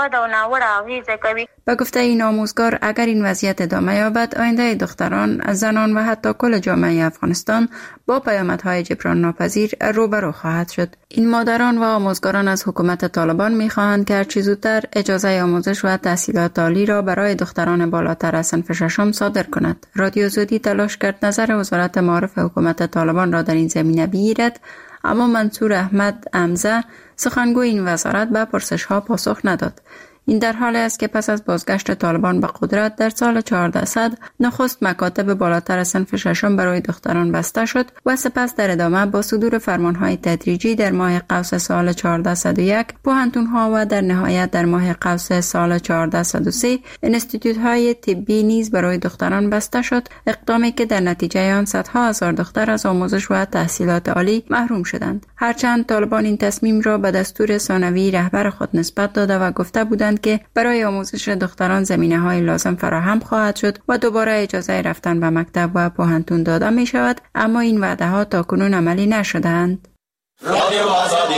با گفته این آموزگار اگر این وضعیت ادامه یابد آینده دختران، زنان و حتی کل جامعه افغانستان با پیامدهای جبران ناپذیر روبرو خواهد شد. این مادران و آموزگاران از حکومت طالبان می‌خواهند که هرچه زودتر اجازه آموزش و تحصیلات عالی را برای دختران بالاتر از صنف 6 صادر کند. رادیو آزادی تلاش کرد نظر وزارت معارف حکومت طالبان را در این زمینه بگیرد، اما منصور احمد امزه سخنگوی این وزارت به پرسش‌ها پاسخ نداد. این در حالی است که پس از بازگشت طالبان به قدرت در سال 1400 نخست مکاتب بالاتر صنف ششم برای دختران بسته شد و سپس در ادامه با صدور فرمانهای تدریجی در ماه قوس سال 1401 پوهنتون‌ها و در نهایت در ماه قوس سال 1403 انستیتوت‌های طبی نیز برای دختران بسته شد، اقدامی که در نتیجه آن صدها هزار دختر از آموزش و تحصیلات عالی محروم شدند. هرچند طالبان این تصمیم را به دستور ثانوی رهبر خود نسبت داده و گفته بودند که برای آموزش دختران زمینه‌های لازم فراهم خواهد شد و دوباره اجازه رفتن به مکتب و پوهنتون داده می شود، اما این وعده‌ها تاکنون عملی نشدند. رادیو آزادی.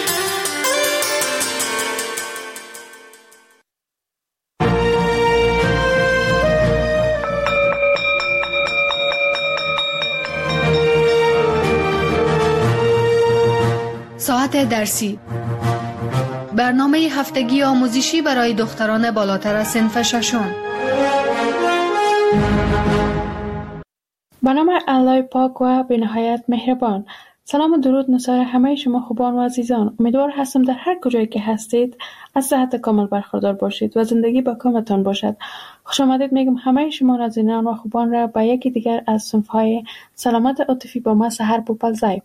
ساعت درسی، برنامه هفتگی آموزشی برای دختران بالاتر از صنف ششم. به نام الله پاک و به نهایت مهربان. سلام و درود نثار همه شما خوبان و عزیزان. امیدوار هستم در هر کجایی که هستید از صحت کامل برخوردار باشید و زندگی با کامتان باشد. خوش آمدید میگم همه شما نازنینان و خوبان را به یکی دیگر از صنف‌های سلامت عاطفی با ما سحر بوپلزای.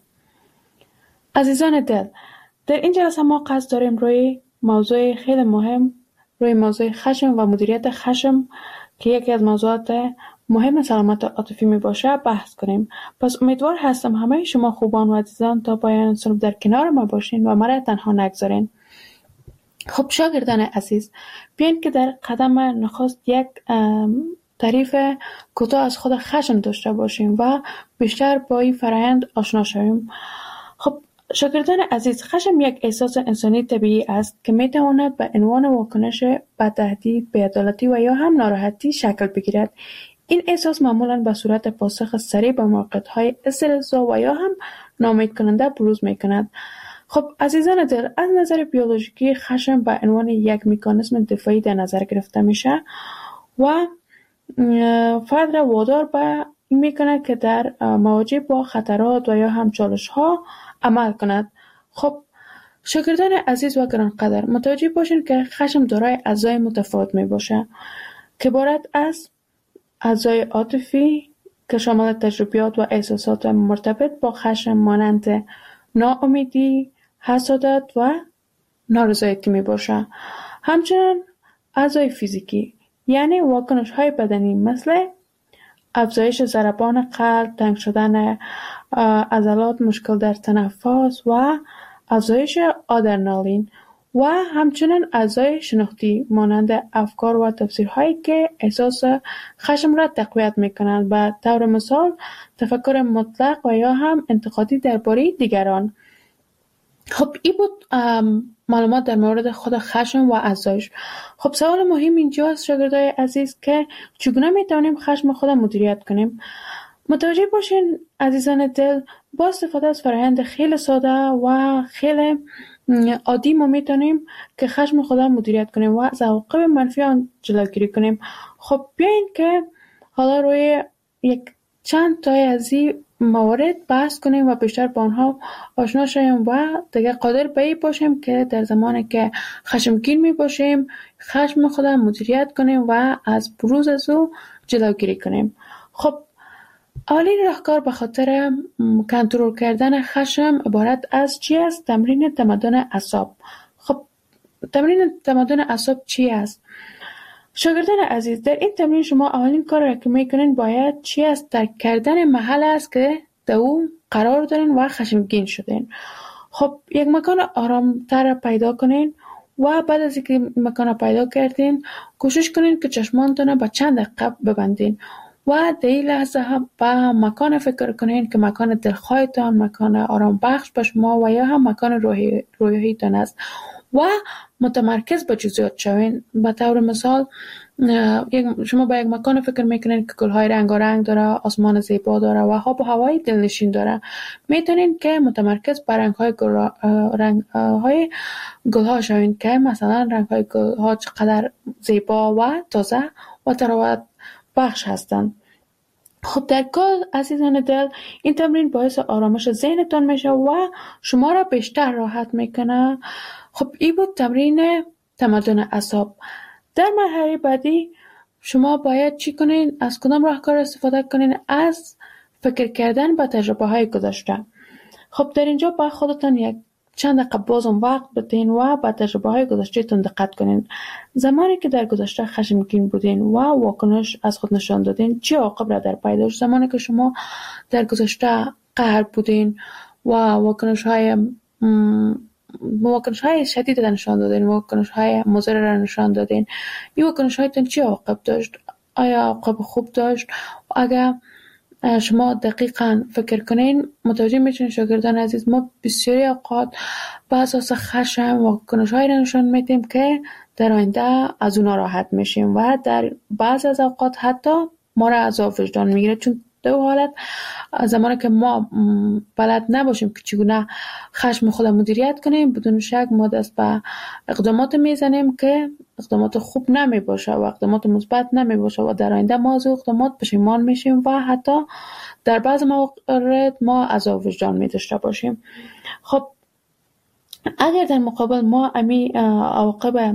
عزیزان دل، در این جلسه ما قصد داریم روی موضوع خیلی مهم، روی موضوع خشم و مدیریت خشم که یکی از موضوعات مهم سلامت عاطفی می باشه بحث کنیم. پس امیدوار هستم همه شما خوبان و عزیزان تا پایان صنف در کنار ما باشین و مرا تنها نگذارین. خب شاگردان عزیز، بیاین که در قدم نخست یک تعریف کوتاه از خود خشم داشته باشیم و بیشتر با این فرآیند آشنا شویم. خب شاگردان عزیز، خشم یک احساس انسانی طبیعی است که می تواند به عنوان واکنش به تهدید، بی‌عدالتی و یا هم ناراحتی شکل بگیرد. این احساس معمولاً به صورت پاسخ سریع به موقعیت‌های استرس‌زا و یا هم ناامید کننده بروز می‌کند. خب عزیزان دل، از نظر بیولوژیکی خشم به عنوان یک مکانیزم دفاعی در نظر گرفته میشه و فرد را وادار به این می‌کند که در مواجه با خطرات و یا هم چالش‌ها عمل کند. خب شاگردان عزیز و گرانقدر، متوجه باشین که خشم دارای اجزای متفاوت میباشه که عبارت از اجزای عاطفی که شامل تجربیات و احساسات مرتبط با خشم مانند ناامیدی، حسادت و نارضایتی میباشه. همچنین اجزای فیزیکی یعنی واکنش‌های بدنی مثل افزایش ضربان قلب، تنگ شدن عضلات، مشکل در تنفس و افزایش آدرنالین و همچنین اجزای شناختی مانند افکار و تفسیرهایی که احساس خشم را تقویت میکنند، به طور مثال تفکر مطلق و یا هم انتقادی درباره دیگران. خب این بود معلومات در مورد خود خشم و اجزایش. خب سوال مهم اینجاست شاگردای عزیز که چگونه میتونیم خشم خود مدیریت کنیم؟ متوجه باشین عزیزان دل، با استفاده از فرآیند خیلی ساده و خیلی عادی ما میتونیم که خشم خود مدیریت کنیم و از عواقب منفی آن جلوگیری کنیم. خب بیاین که حالا روی یک چند تای از این موارد بحث کنیم و بیشتر با آنها آشنا شویم و دیگه قادر به این باشیم که در زمانی که خشمگین می باشیم خشم خود مدیریت کنیم و از بروز از او جلوگیری کنیم. خب اولین راهکار به خاطر کنترل کردن خشم عبارت از چی است؟ تمرین تمدن اعصاب. خب تمرین تمدن اعصاب چی است؟ شاگردان عزیز، در این تمرین شما اولین کار را که میکنین باید چی است؟ درک کردن محل است که در او قرار دارین و خشمگین شدین. خب یک مکان آرامتر پیدا کنین و بعد از اینکه مکان پیدا کردین کوشش کنین که چشمانتون به چند دقیقه ببندین و در این لحظه به مکان فکر کنین که مکان دلخواهتان، مکان آرام بخش به شما و یا هم مکان روحیتان است و متمرکز به جزئیات شوین. به طور مثال شما به یک مکان فکر میکنین که گلهای رنگارنگ داره، آسمان زیبا داره و آب و هوای دلنشین داره. میتونین که متمرکز بر رنگهای گلها شوین که مثلا رنگهای گلها چقدر زیبا و تازه و تراوت بخش هستند. خب در کل عزیزان دل، این تمرین باعث آرامش ذهنتان میشه و شما را بیشتر راحت میکنه. خب این بود تمرین تمدن اعصاب. در مرحله بعدی شما باید چی کنین؟ از کدام راهکار استفاده کنین؟ از فکر کردن با تجربه های گذشته. خب در اینجا با خودتان یک چند دقیقه بازم وقت بدین و با تجربه های گذشته تون دقت کنین. زمانی که در گذشته خشمگین بودین و واکنش از خود نشان دادین چه عواقب را در پی داشت؟ زمانی که شما در گذشته قهر بودین و واکنش های شدید را نشان دادین، واکنش های مضر را نشان دادین، این واکنش هایتون چه عواقب داشت؟ آیا عواقب خوب داشت؟ اگر شما دقیقاً فکر کنین متوجه میشین شاگردان عزیز، ما بسیاری اوقات به اساس خشم واکنش هایی را نشان میدیم که در آینده از اونا راحت میشیم و در بعض از اوقات حتی ما را عذاب وجدان میگیره. چون دو حالت، زمانی که ما بلد نباشیم که چگونه خشم خود مدیریت کنیم، بدون شک ما دست به اقدامات میزنیم که اقدامات خوب نمی باشه و اقدامات مثبت نمی باشه و در آینده ما از اقدامات پشیمان میشیم و حتی در بعض موارد ما عذاب وجدان می داشته باشیم. خب اگر در مقابل ما امی عواقب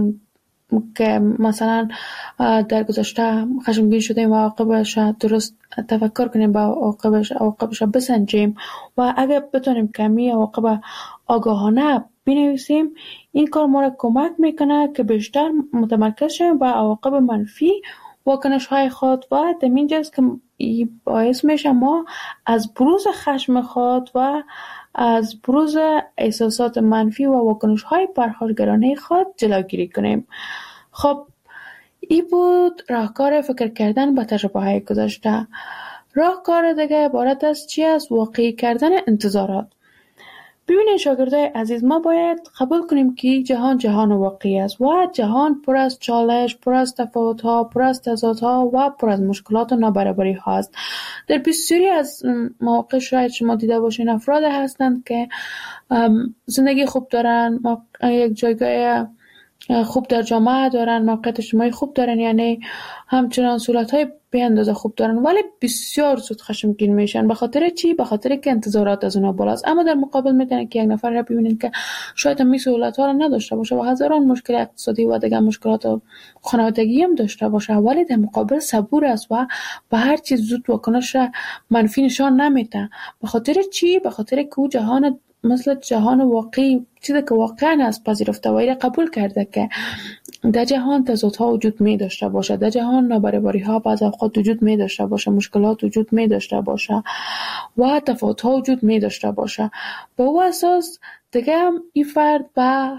که مثلا در گذشته خشمگین شدیم و عواقبش درست تفکر کنیم با عواقبش بسنجیم و اگر بتونیم کمی عواقب آگاهانه بنویسیم، این کار ما را کمک میکنه که بیشتر متمرکز شیم با عواقب منفی واکنش های خود و در اینجاست که باعث میشه ما از بروز خشم خود و از بروز احساسات منفی و واکنش های پرخاشگرانه خود جلوگیری کنیم. خب این بود راهکار فکر کردن با تجربه های گذشته. راهکار دیگه عبارت از چی است؟ واقعی کردن انتظارات. ببینید شاگردای عزیز، ما باید قبول کنیم که جهان واقعی است و جهان پر از چالش، پر از تفاوت‌ها، پر از تضادها و پر از مشکلات و نابرابری‌ها است. در بسیاری از مواقع شاید شما دیده باشین افراد هستند که زندگی خوب دارن، یک جایگاه خوب در جامعه دارن، موقعیت اجتماعی خوب دارن، یعنی همچنان سهولت‌های به اندازه خوب دارن، ولی بسیار زود خشمگین میشن. به خاطر چی؟ به خاطر که انتظارات از اونها بالاست. اما در مقابل میتونن که یک نفر را ببینید که شاید هم سهولت‌ها را نداشته باشه و هزاران مشکل اقتصادی و دیگر مشکلات خانوادگی هم داشته باشه، ولی در مقابل صبور است و به هر چیز زود واکنش منفی نشان نمیده. به خاطر چی؟ به خاطر که او جهان مثل جهان واقعی، چیزی که واقعا از پذیرفته و ایره قبول کرده که در جهان تضادها وجود می داشته باشه، در جهان نابرابری ها بعض اوقات وجود می داشته باشه، مشکلات وجود می داشته باشه و تفاوت ها وجود می داشته باشه. با او اساس دیگه این فرد به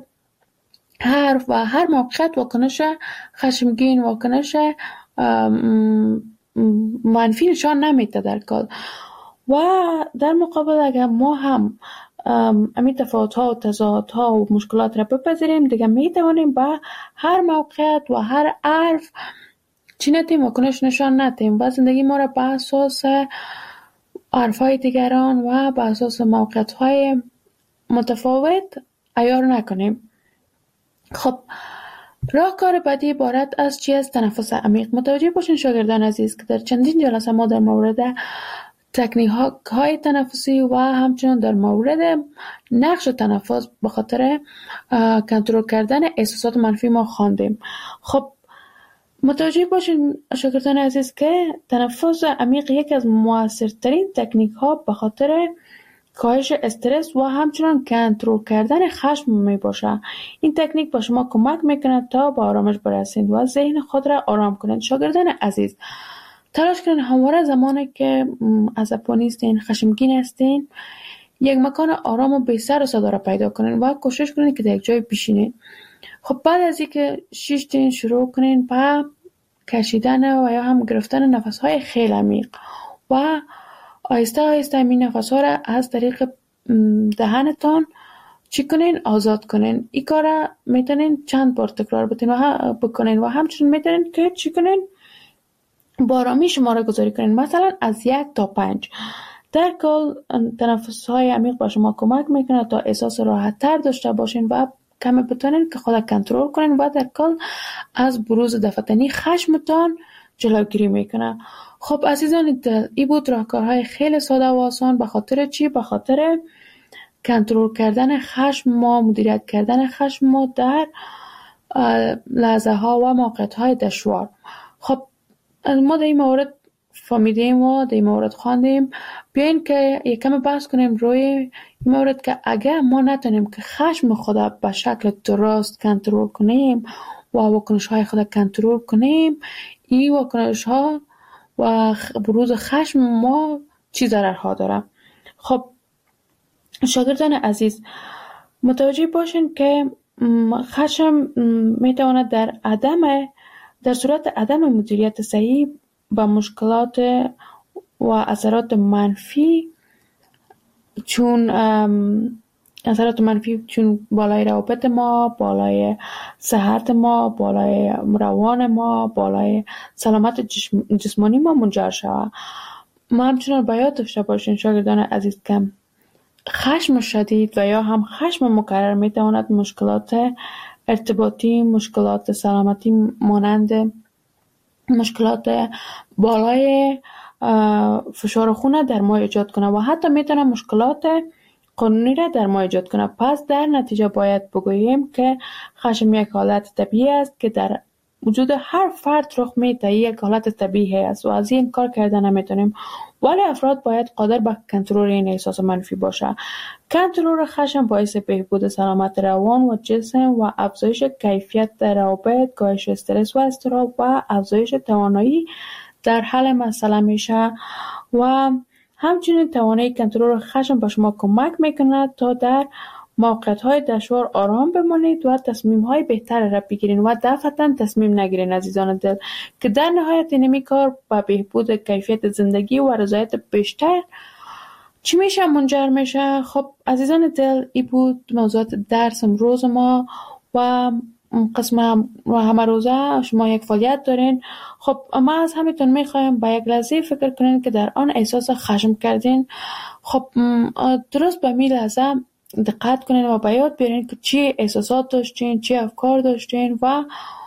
هر موقعیت واکنش خشمگین، واکنش منفی نشان نمیده در کار. و در مقابل اگر ما هم امی تفاوت‌ها و تضادها و مشکلات را بپذیریم، دیگه میتوانیم با هر موقعیت و هر حرف چی نتیم واکنش نشان ندیم و زندگی ما را به اساس حرف‌های دیگران و به اساس موقعیت‌های متفاوت عیار نکنیم. خب راهکار بعدی عبارت از چی است؟ تنفس عمیق. متوجه باشین شاگردان عزیز که در چندین جلسه ما در مورد تکنیک های تنفسی و همچنین در مورد نقش تنفس به خاطر کنترل کردن احساسات منفی ما خواندیم. خب متوجه باشین شاگردان عزیز که تنفس عمیق یکی از موثرترین تکنیک ها به خاطر کاهش استرس و همچنین کنترل کردن خشم می باشه. این تکنیک با شما کمک میکنه تا به آرامش برسید و ذهن خود را آرام کنید. شاگردان عزیز تلاش کنید همواره زمانی که عصبانی هستین، خشمگین هستین، یک مکان آرام و بی سر و صدا را پیدا کنین و کوشش کنید که در یک جای بشینید. خب بعد از اینکه شیشتین شروع کنین با کشیدن و یا هم گرفتن نفس‌های خیلی عمیق و آهسته آهسته این نفس‌ها را از طریق دهنتان چی کنین؟ آزاد کنین. این کار را میتونین چند بار تکرار بکنین و همچنین میتونین که چی کنین؟ با آرامی شماره گذاری کنین، مثلا از 1 تا 5. در کل تنفس‌های عمیق با شما کمک میکنه تا احساس راحت تر داشته باشین و کمی بتونین که خود کنترل کنین و در کل از بروز دفتنی خشمتان جلوگیری میکنه. خب عزیزان این بود راهکارهای خیلی ساده و آسان. به خاطر چی؟ به خاطر کنترل کردن خشم ما، مدیریت کردن خشم ما در لحظه ها و موقعیت های دشوار. خب ما در این مورد فهمیدیم و در این مورد خواندیم. بیاین که یکم بحث کنیم روی این مورد که اگر ما نتونیم که خشم خود به شکل درست کنترل کنیم و واکنش های خود کنترل کنیم، این واکنش ها و بروز خشم ما چی ضررها داره. خب شاگردان عزیز متوجه باشین که خشم میتواند در صورت عدم مدیریت صحیح با مشکلات و اثرات منفی چون بالای روابط ما، بالای صحت ما، بالای روان ما، بالای سلامت جسمانی ما منجر شود. ما همچنان باید داشته باشین شاگردان عزیز که خشم شدید و یا هم خشم مکرر میتواند مشکلات ارتباطی، مشکلات سلامتی مانند مشکلات بالای فشار خون در ما ایجاد کنه و حتی میتونه مشکلات قانونی را در ما ایجاد کنه. پس در نتیجه باید بگوییم که خشم یک حالت طبیعی است که در وجود هر فرد رخ میده، یک حالت طبیعی است و از این کار کردن نمیتونیم، ولی افراد باید قادر به کنترل این احساس منفی باشه. کنترل خشم باعث بهبود سلامت روان و جسم و افزایش کیفیت در روابط، کاهش استرس و اضطراب و افزایش توانایی در حل مسئله میشه و همچنین توانایی کنترل خشم به شما کمک میکنه تا در موقعیت‌های دشوار آرام بمانید و تصمیم‌های بهتر را بگیرید و دفعتاً تصمیم نگیرید عزیزان دل، که در نهایت این کار به بهبود کیفیت زندگی و رضایت بیشتر چی میشه منجر میشه. خب عزیزان دل، این بود موضوعات درس امروز ما و قسم همه روزه شما یک فعالیت دارین. خب ما از همیتون میخوایم به یک لحظه فکر کنین که در آن احساس خشم کردین. خب درست به می لحظه دقت کنین و به یاد بیارین که چی احساسات داشتین، چی افکار داشتین و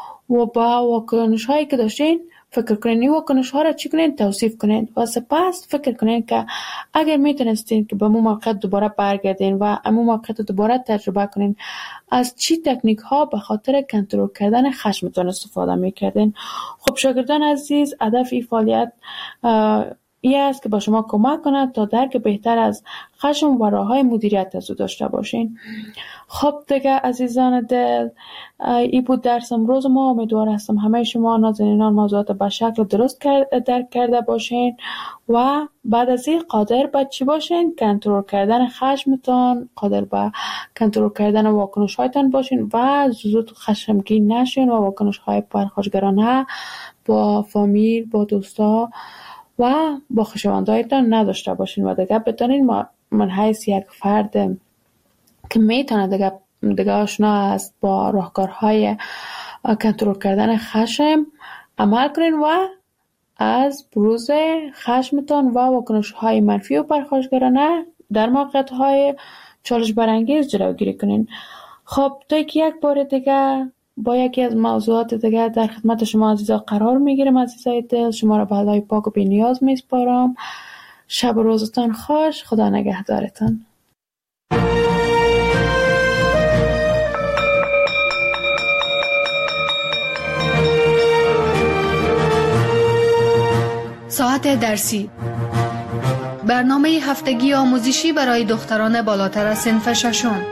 با واکنش هایی که داشتین فکر کنین. این واکنش ها را چی کنین؟ توصیف کنین و سپس فکر کنین که اگر میتونستین که به مو موقع دوباره برگردین و امو موقع دوباره تجربه کنین، از چی تکنیک ها به خاطر کنترل کردن خشمتون استفاده میکردین. خب شاگردان عزیز، هدف این فعالیت این است که با شما کمک کند تا درک بهتر از خشم و راه‌های مدیریت از او داشته باشین. خب دیگه عزیزان دل، این بود درس امروز ما. امیدوار هستم همه شما نازنینان موضوعات به شکل درست درک کرده باشین و بعد از این قادر به چی باشین؟ کنترل کردن خشمتان، قادر به کنترل کردن واکنش هایتان باشین و زود خشمگین نشین و واکنش های پرخاشگرانه با فامیل، با دوستا و با خویشاوندایتان نداشته باشین و دیگه بتونین من حیث یک فرد که میتونه دیگه آشنا است با راهکارهای کنترل کردن خشم عمل کنین و از بروز خشمتان و واکنش‌های منفی و پرخاشگرانه در موقعیت‌های چالش برانگیز جلوگیری کنین. خب تا یک بار دیگه با یکی از موضوعات دیگه در خدمت شما عزیزا قرار میگیرم. عزیزای دل، شما را به خدای پاک و بی‌نیاز میسپارم. شب و روزتان خوش. خدا نگهدارتان. ساعت درسی، برنامه هفتگی آموزشی برای دختران بالاتر از صنف ششم.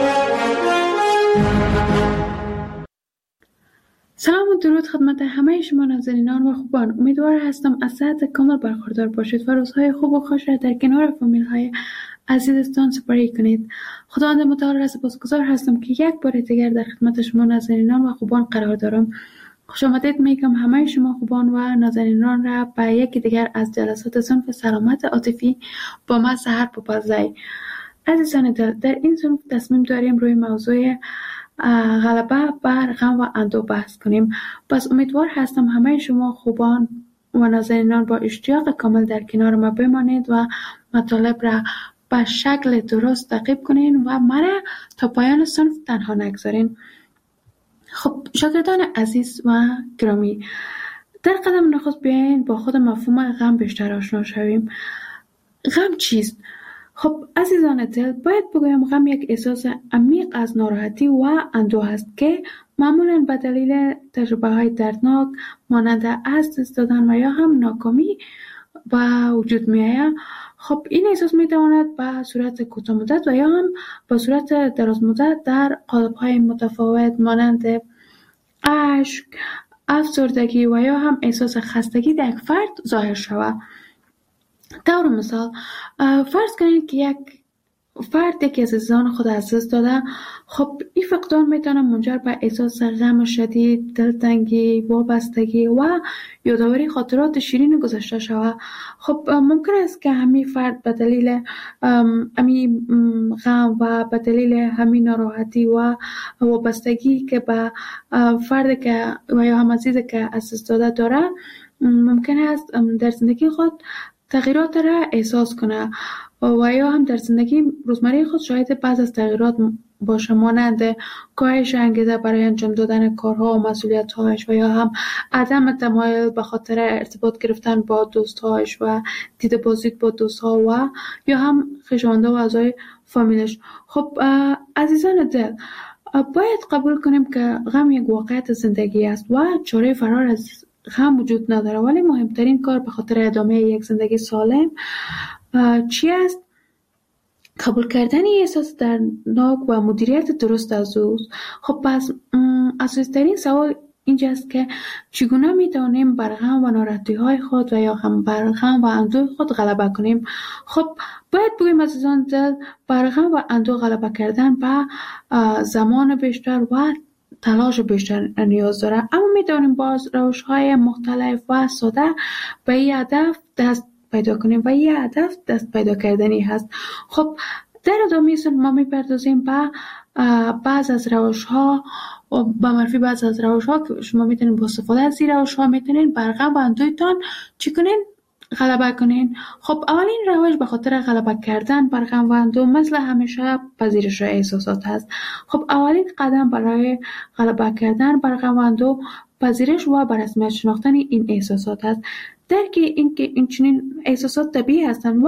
سلام و درود خدمت همه شما نازنینان و خوبان. امیدوار هستم از صحت کامل برخوردار باشید و روزهای خوب و خوش را در کنار فامیل های عزیزتان سپری کنید. خداوند متعال را سپاسگزار هستم که یک بار دیگر در خدمت شما نازنینان و خوبان قرار دارم. خوش آمدید میگم همه شما خوبان و نازنینان را به یکی دیگر از جلسات صنف سلامت عاطفی با ما سحر پوپزای. عزیزان دل، در این صنف تصمیم داریم روی موضوع غلبه بر غم و اندوه بحث کنیم. پس امیدوار هستم همه شما خوبان و نازنینان با اشتیاق کامل در کنار ما بمانید و مطالب را به شکل درست تعقیب کنین و مرا تا پایان صنف تنها نگذارین. خب شاگردان عزیز و گرامی، در قدم نخست بیاین با خود مفهوم غم بیشتر آشنا شویم. غم چیست؟ خب عزیزان دل، باید بگویم غم یک احساس عمیق از ناراحتی و اندوه است که معمولاً به دلیل تجربه های دردناک مانند از دست دادن و یا هم ناکامی به وجود می آید. خب این احساس می تواند به صورت کوتاه مدت و یا هم به صورت دراز مدت در قالب های متفاوت مانند اشک، افسردگی و یا هم احساس خستگی در یک فرد ظاهر شود. طور مثال فرض کنید که یک فرد یکی از عزیزان خود از دست داده. خب این فقدان میتونه منجر به احساس غم شدید، دلتنگی، وابستگی و یادآوری خاطرات شیرین گذشته شود. خب ممکن است که همین فرد به دلیل همین غم و به دلیل همین ناراحتی و وابستگی که به فرد که و یا هم عزیزی که از دست داده داره، ممکن است در زندگی خود تغییرات را احساس کنه و یا هم در زندگی روزمره خود شاهد بعض از تغییرات باشه، مانند کاهش انگیزه برای انجام دادن کارها و مسئولیت‌هایش و یا هم عدم تمایل به خاطر ارتباط گرفتن با دوست‌هایش و دیده بازدید با دوست‌ها و یا هم خویشاوندان و اعضای فامیلش. خب عزیزان دل، باید قبول کنیم که غم یک واقعیت زندگی است و چاره فرار از غم وجود نداره، ولی مهمترین کار به خاطر ادامه یک زندگی سالم چی است؟ قبول کردن احساس دردناک و مدیریت درست از اوست. خب پس اساسی‌ترین سوال اینجاست که چگونه میتونیم بر غم و ناراحتی‌های خود و یا هم بر غم و اندوه خود غلبه کنیم. خب باید بگویم عزیزان دل، بر غم و اندوه غلبه کردن به زمان بیشتر و تلاش بیشتر نیاز داره، اما میتونیم باز روش‌های مختلف و ساده به این هدف دست پیدا کنیم و این هدف دست پیدا کردنی هست. خب در ادامه ما میپردازیم به بعض از روش‌ها و به معرفی بعض از روش‌ها که شما میتونید با استفاده از این روش‌ها میتونید بر غم و اندوهتان چی کنین؟ غلبه کنین. خب اولین روش به خاطر غلبه کردن بر غم و اندوه مثل همیشه پذیرش احساسات هست. خب اولین قدم برای غلبه کردن بر غم و اندوه پذیرش و به رسمیت شناختن این احساسات هست. درک اینکه این چنین احساسات طبیعی هستند و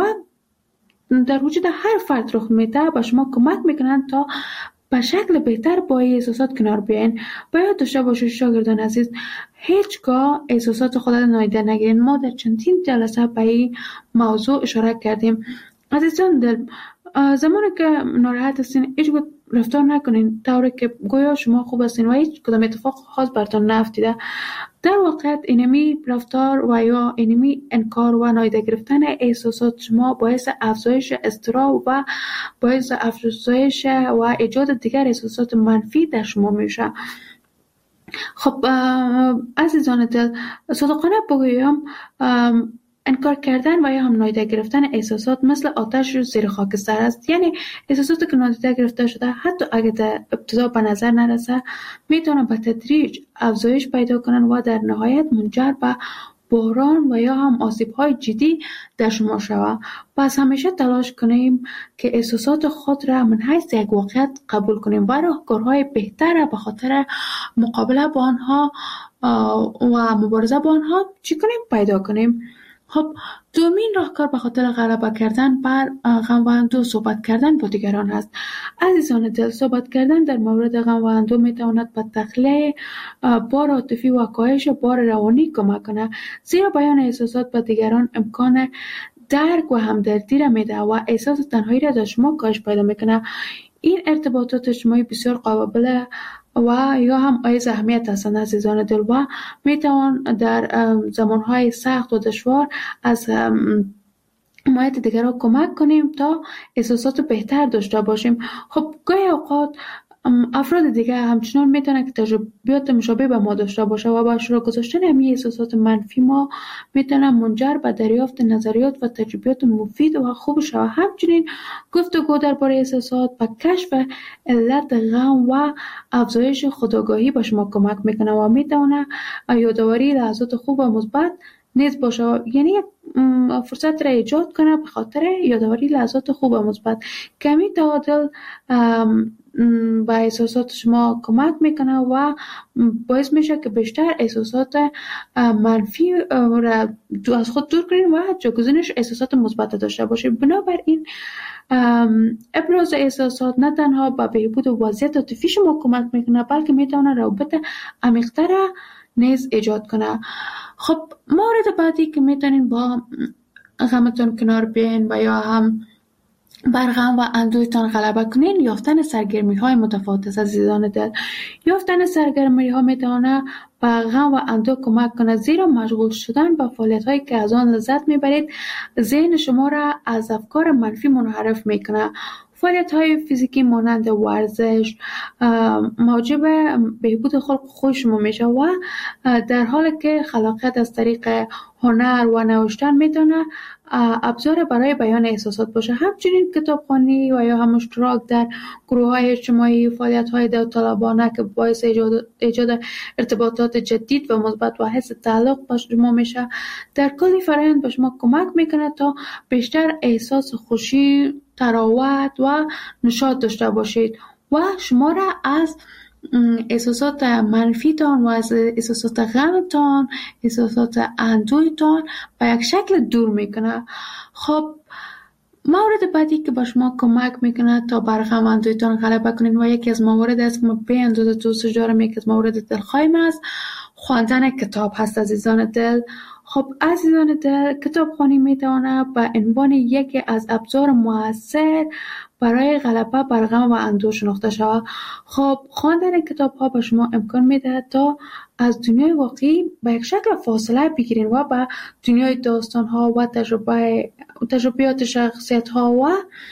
در وجود هر فرد رخ میده به شما کمک میکنند تا به شکل بهتر با این احساسات کنار بیاین. باید داشته باشید شاگردان عزیز، هیچگاه احساسات خود را نادیده نگیرین. ما در چندین جلسه به این موضوع اشاره کردیم. عزیزان دل، زمانی که ناراحت هستین هیچ رفتار نکنین طوری که گویا شما خوب هستین و هیچ کدام اتفاق خاص براتون نیفتیده. در واقع اینمی رفتار و یا اینمی انکار و نادیده گرفتن احساسات شما باعث افزایش اضطراب و باعث افزایش و ایجاد دیگر احساسات منفی در شما میشه. خب عزیزان دل، صادقانه بگویم انکار کردن و یا هم نادیده گرفتن احساسات مثل آتش زیر خاکستر است. یعنی احساساتی که نادیده گرفته شده حتی اگه در ابتدا به نظر نرسه میتونه به تدریج افزایش پیدا کنن و در نهایت منجر به بحران و یا هم آسیب‌های جدی در شما شود. پس همیشه تلاش کنیم که احساسات خود را من حیث یک واقعیت قبول کنیم و راهکارهای بهتر به خاطر مقابله با آنها و مبارزه با آنها چی کنیم؟ پیدا کنیم. خب دومین راهکار به خاطر غلبه کردن بر غم و اندوه صحبت کردن با دیگران است. عزیزان دل، صحبت کردن در مورد غم و اندوه میتواند به تخلیه بار عاطفی و کاهش بار روانی کمک کنه، زیرا بیان احساسات به دیگران امکان درک و همدردی را میده و احساس تنهایی را در شما کاهش پیدا میکنه. این ارتباطات اجتماعی بسیار قابل و یا هم ایز اهمیت هستند عزیزان دل و میتوان در زمانهای سخت و دشوار از حمایت دیگران کمک کنیم تا احساسات بهتر داشته باشیم. خب گاهی اوقات افراد دیگه همچنان میتونه که تجربیات مشابه به ما داشته باشه و با شروع گذاشتن همین احساسات منفی ما میتونه منجر به دریافت نظریات و تجربیات مفید و خوب شود. همچنین گفتگو درباره احساسات و کشف علت غم و افزایش خودآگاهی به شما کمک میکنه و میتونه یادآوری لحظات خوب و مثبت نیز باشه، یعنی فرصت را ایجاد کنه به خاطر یادآوری لحظات خوب و مثبت. کمی تعادل به احساسات شما کمک میکنه و باعث میشه که بیشتر احساسات منفی را از خود دور کنین و جایگزینش احساسات مثبت داشته باشید. بنابراین ابراز احساسات نه تنها به بهبود وضعیت عاطفی شما کمک میکنه، بلکه میتونه روابط عمیق‌تر نیز ایجاد کنه. خب مورد بعدی که میتونین با غمتون کنار بیاین و یا هم بر غم و اندوهتان غلبه کنین، یافتن سرگرمی های متفاوت است. عزیزان دل، یافتن سرگرمی ها میتونه به غم و اندوه کمک کنه، زیرا مشغول شدن به فعالیت هایی که از آن لذت میبرید ذهن شما را از افکار منفی منحرف میکنه. فعالیت های فیزیکی مانند ورزش موجب بهبود خلق خوی شما میشه و در حالی که خلاقیت از طریق هنر و نوشتن میتونه ابزار برای بیان احساسات باشه. همچنین کتابخوانی و یا هم اشتراک در گروه های اجتماعی، فعالیت های داوطلبانه که باعث ایجاد ارتباطات جدید و مثبت و حس تعلق با شما میشه، در کل فرآیند به شما کمک میکنه تا بیشتر احساس خوشی، تراوت و نشاط داشته باشید و شما را از احساسات منفیتان و از احساسات غمتان، احساسات اندوهتان به یک شکل دور میکنه. خب مورد بعدی که به شما کمک میکنه تا بر غم و اندوهتان غلبه کنین و یکی از موارد است که من به اندازه دوست دارم، یکی از موارد دلخواه من است، خواندن کتاب هست. عزیزان دل، خب عزیزان دل، کتابخوانی میتونه به عنوان یکی از ابزار موثر برای غلبه بر غم و اندوه شناخته شود. خب خواندن کتاب ها به شما امکان میده تا از دنیای واقعی به یک شکل فاصله بگیرین و به دنیای داستان ها و تجربیات شخصیت ها و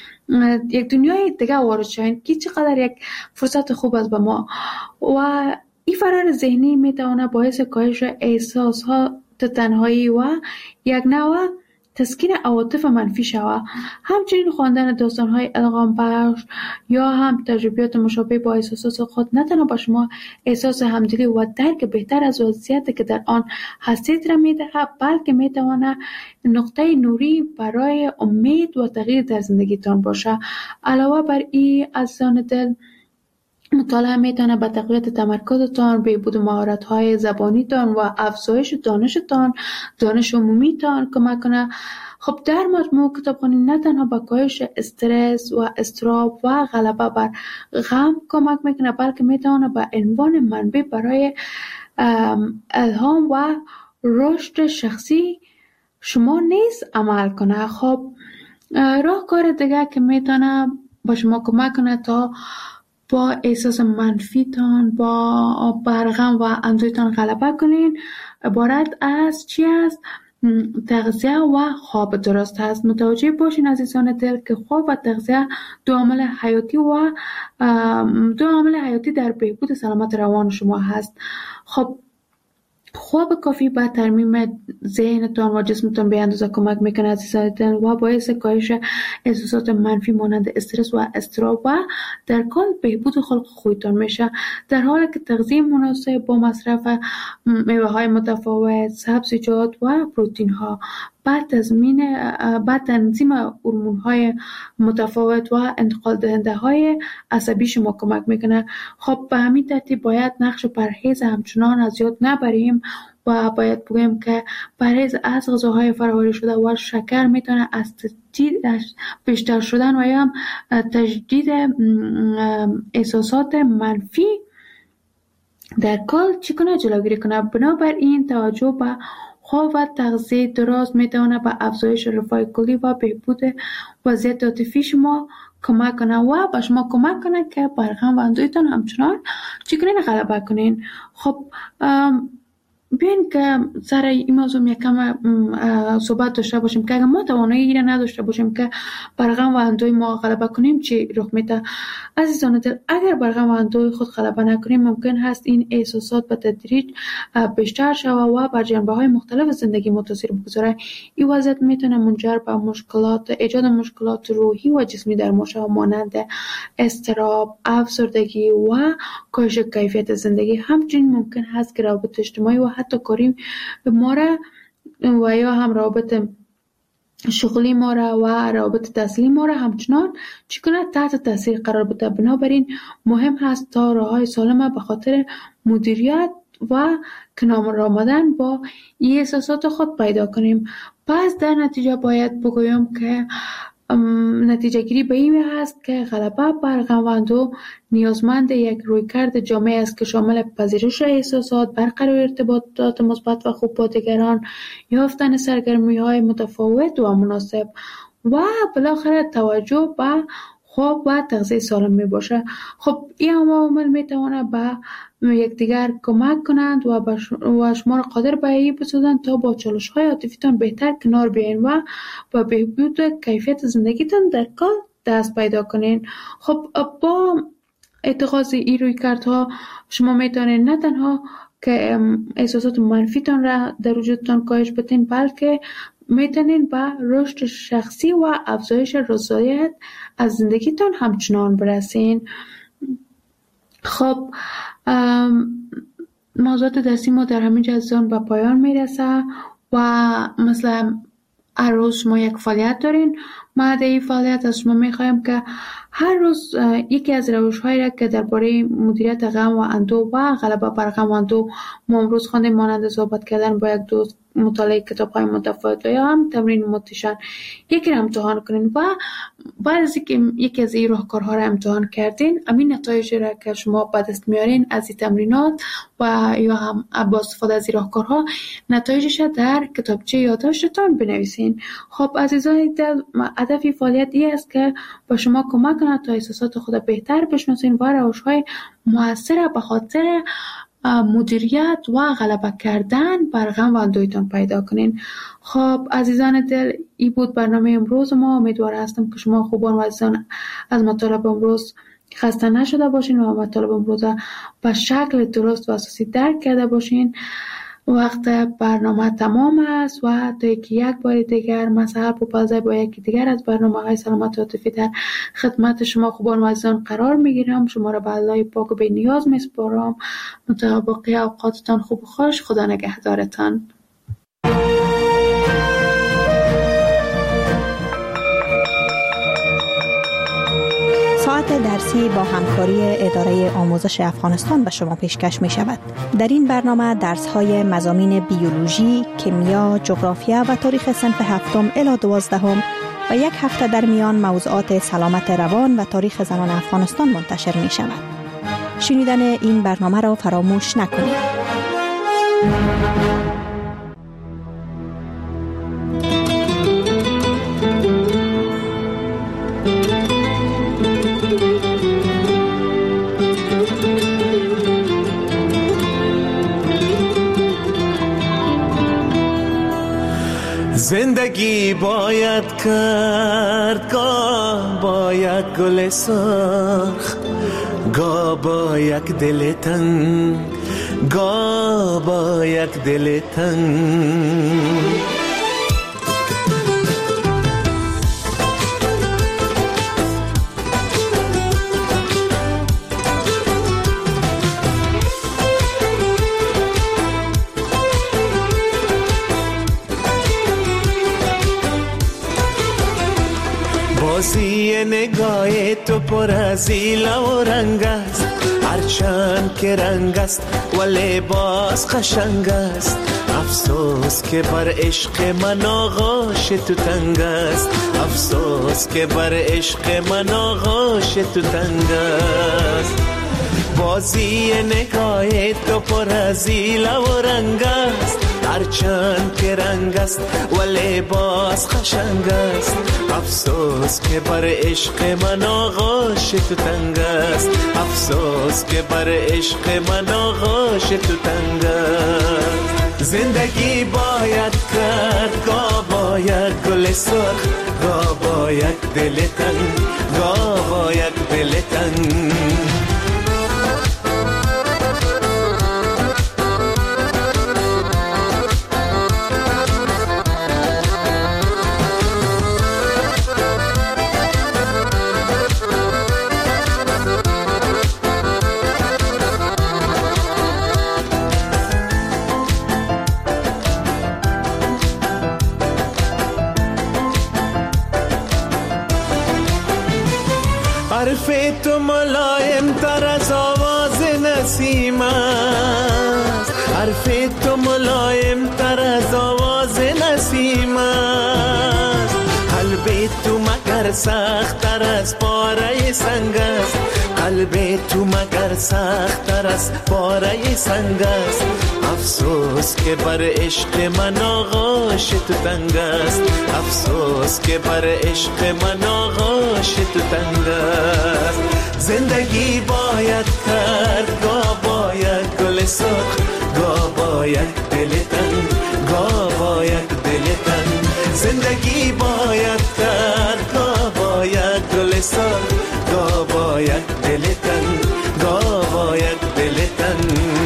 یک دنیای دیگه وارد شوین که چقدر یک فرصت خوب است به ما. و این فرار ذهنی میتونه باعث کاهش احساس ها تنهایی و یک نوع تسکین عواطف منفی شود. همچنین خواندن داستان‌های الهام بخش یا هم تجربیات مشابه با احساسات خود نه تنها به شما احساس همدلی و درک بهتر از وضعیتی که در آن هستید را می‌دهد، بلکه می‌تواند نقطه نوری برای امید و تغییر در زندگیتان باشه. علاوه بر این عزیزان دل، مطالعه میتونه به تقویت تمرکزتان، بهبود مهارت‌های زبانیتان و افزایش دانش عمومیتان کمک کنه. خب در مجموع کتابخوانی نه تنها به کاهش استرس و اضطراب و غلبه بر غم کمک میکنه، بلکه میتونه به عنوان منبع برای الهام و رشد شخصی شما نیز عمل کنه. خب راهکار دیگه که میتونه به شما کمک کنه تا با احساس منفیتان، با برغم و اندوهتان غلبه کنین، عبارت از چی است؟ تغذیه و خواب درست است. متوجه باشین عزیزان دل که خواب و تغذیه دو عامل حیاتی در بهبود سلامت روان شما هست. خب خواب کافی به ترمیم ذهنتان و جسمتان به اندازه کمک میکنه عزیزان دل و باعث کاهش احساسات منفی مانند استرس و اضطراب و در کل بهبود خلق خویتان میشه، در حالی که تغذیه مناسب با مصرف میوه های متفاوت، سبزیجات و پروتئین ها بعد تنظیم هورمون های متفاوت و انتقال دهنده های عصبی شما کمک میکنه. خب به همین ترتیب باید نقش پرهیز همچنان از یاد نبریم و باید بگویم که پرهیز از غذاهای فرآوری شده و شکر میتونه از بیشتر شدن و یا تجدید احساسات منفی در کل جلوگیری کنه. بنابراین توجه به خواب و تغذیه درست میتونه به افزایش رفاه کلی و بهبود وضعیت عاطفی شما کمک کنه و به شما کمک کنه که بر غم و اندوهتان همچنان غلبه کنین. خب بیاین که سر این موضوع یکم صحبت داشته باشیم که اگر ما توانایی نداشته باشیم که بر غم و اندوه ما غلبه کنیم چی رخ میده. عزیزان دل، اگر بر غم و اندوه خود غلبه نکنیم ممکن هست این احساسات به تدریج بیشتر شود و بر جنبه‌های مختلف زندگی ما تاثیر بگذاره. این وضعیت میتونه منجر به ایجاد مشکلات روحی و جسمی در ما شود، مانند اضطراب، افسردگی و کاهش کیفیت زندگی. همچنین ممکن هست که روابط اجتماعی و حتی کاری ما را و یا هم روابط شغلی ما را و روابط تحصیلی ما را همچنان چگونه تحت تاثیر قرار بده. بنابراین مهم هست تا راههای سالم به خاطر مدیریت و کنار آمدن با این احساسات خود پیدا کنیم. پس در نتیجه باید بگویم که نتیجه گیری به این هست که غلبه بر غم و اندوه نیازمند یک رویکرد جامع است که شامل پذیرش احساسات، برقرار ارتباطات مثبت و خوب با دیگران، یافتن سرگرمی‌های متفاوت و مناسب و بالاخره توجه به خواب و تغذیه سالم می باشه. خب این عوامل می تواند به یکدیگر کمک کنند و شما را قادر به این بسازند تا با چالش‌های عاطفیتان بهتر کنار بیاین و با بهبود کیفیت زندگیتان در کار دست پیدا کنین. خب با اتخاذ این رویکردها شما میتونید نه تنها که احساسات منفیتان را در وجودتان کاهش بدین، بلکه میتونین به رشد شخصی و افزایش رضایت از زندگیتان همچنان برسین. خب موضوعات درسی ما در همین جزان به پایان میرسه و مثلا هر روز شما یک فعالیت دارین. ما در این فعالیت از شما میخوایم که هر روز یکی از روش‌هایی را که درباره مدیریت غم و اندوه و غلبه بر غم و اندوه ما امروز خواندیم، مانند صحبت کردن با یک دوست، مطالعه کتاب‌های متفاوت یا هم تمرین موتیشن، یکی را امتحان کنین و بعد از اینکه یکی از این راهکارها را امتحان کردین، همین نتایج را که شما به دست میارین از این تمرینات و یا هم با استفاده از این راهکارها نتایجش در کتابچه یادداشتتان بنویسین. خب عزیزان دل، هدف فعالیت این است که با شما کمک کنه تا احساسات خود بهتر بشناسین و روش‌های مؤثر به خاطر مدیریت و غلبه کردن بر غم و اندوهتان پیدا کنین. خب عزیزان دل، این بود برنامه امروز ما. امیدوار هستم که شما خوبان و عزیزان از مطالب امروز خسته نشده باشین و مطالب امروز به شکل درست و اساسی درک کرده باشین. وقت برنامه تمام است و تا یک بار دیگر مسئله پوپازای با یکی دیگر از برنامه‌های سلامت عاطفی در خدمت شما خوبان و عزیزان قرار میگیرم. شما را به الله پاک و بی نیاز میسپارم. متابقی اوقاتتان خوب و خوش. خدا نگهدارتان. ساعت درسی با همکاری اداره آموزش افغانستان به شما پیشکش می شود. در این برنامه درس های مضامین بیولوژی، کیمیا، جغرافیا و تاریخ صنف 7 الی 12 و یک هفته در میان موضوعات سلامت روان و تاریخ زنان افغانستان منتشر می شود. شنیدن این برنامه را فراموش نکنید. زندگی باید کرد، گاه با یک گل سرخ، گاه با یک دل تنگ، گاه با یک دل تنگ. بازی نگاه تو پر از ایله و رنگ است، هرچند که رنگ است و لباس قشنگ است. افسوس که بر عشق من آغوش تو تنگ است، افسوس که بر عشق من آغوش تو تنگ است. بازی نگاه تو پر از ایله و رنگ است، هرچند که رنگ است و لباس قشنگ است. افسوس که بر عشق من آغوش تو تنگ است، افسوس که بر عشق من آغوش تو تنگ است. زندگی باید کرد، گاه با یک گل سرخ، گاه با یک دل تنگ، گاه با یک دل تنگ. نسیم است، حرف تو ملایم تر از آواز نسیم است. قلب تو مگر سخت تر از پاره سنگ است، قلب تو مگر سخت تر از پاره سنگ است. افسوس که بر عشق من آغوش تو تنگ است، افسوس که بر عشق من آغوش تو تنگ است. زندگی باید کرد، گاه باید گل سرخ، گاه باید دل تنگ، گاه باید دل تنگ. زندگی باید کرد، گاه باید گل سرخ، گاه باید دل تنگ، گاه باید دل تنگ.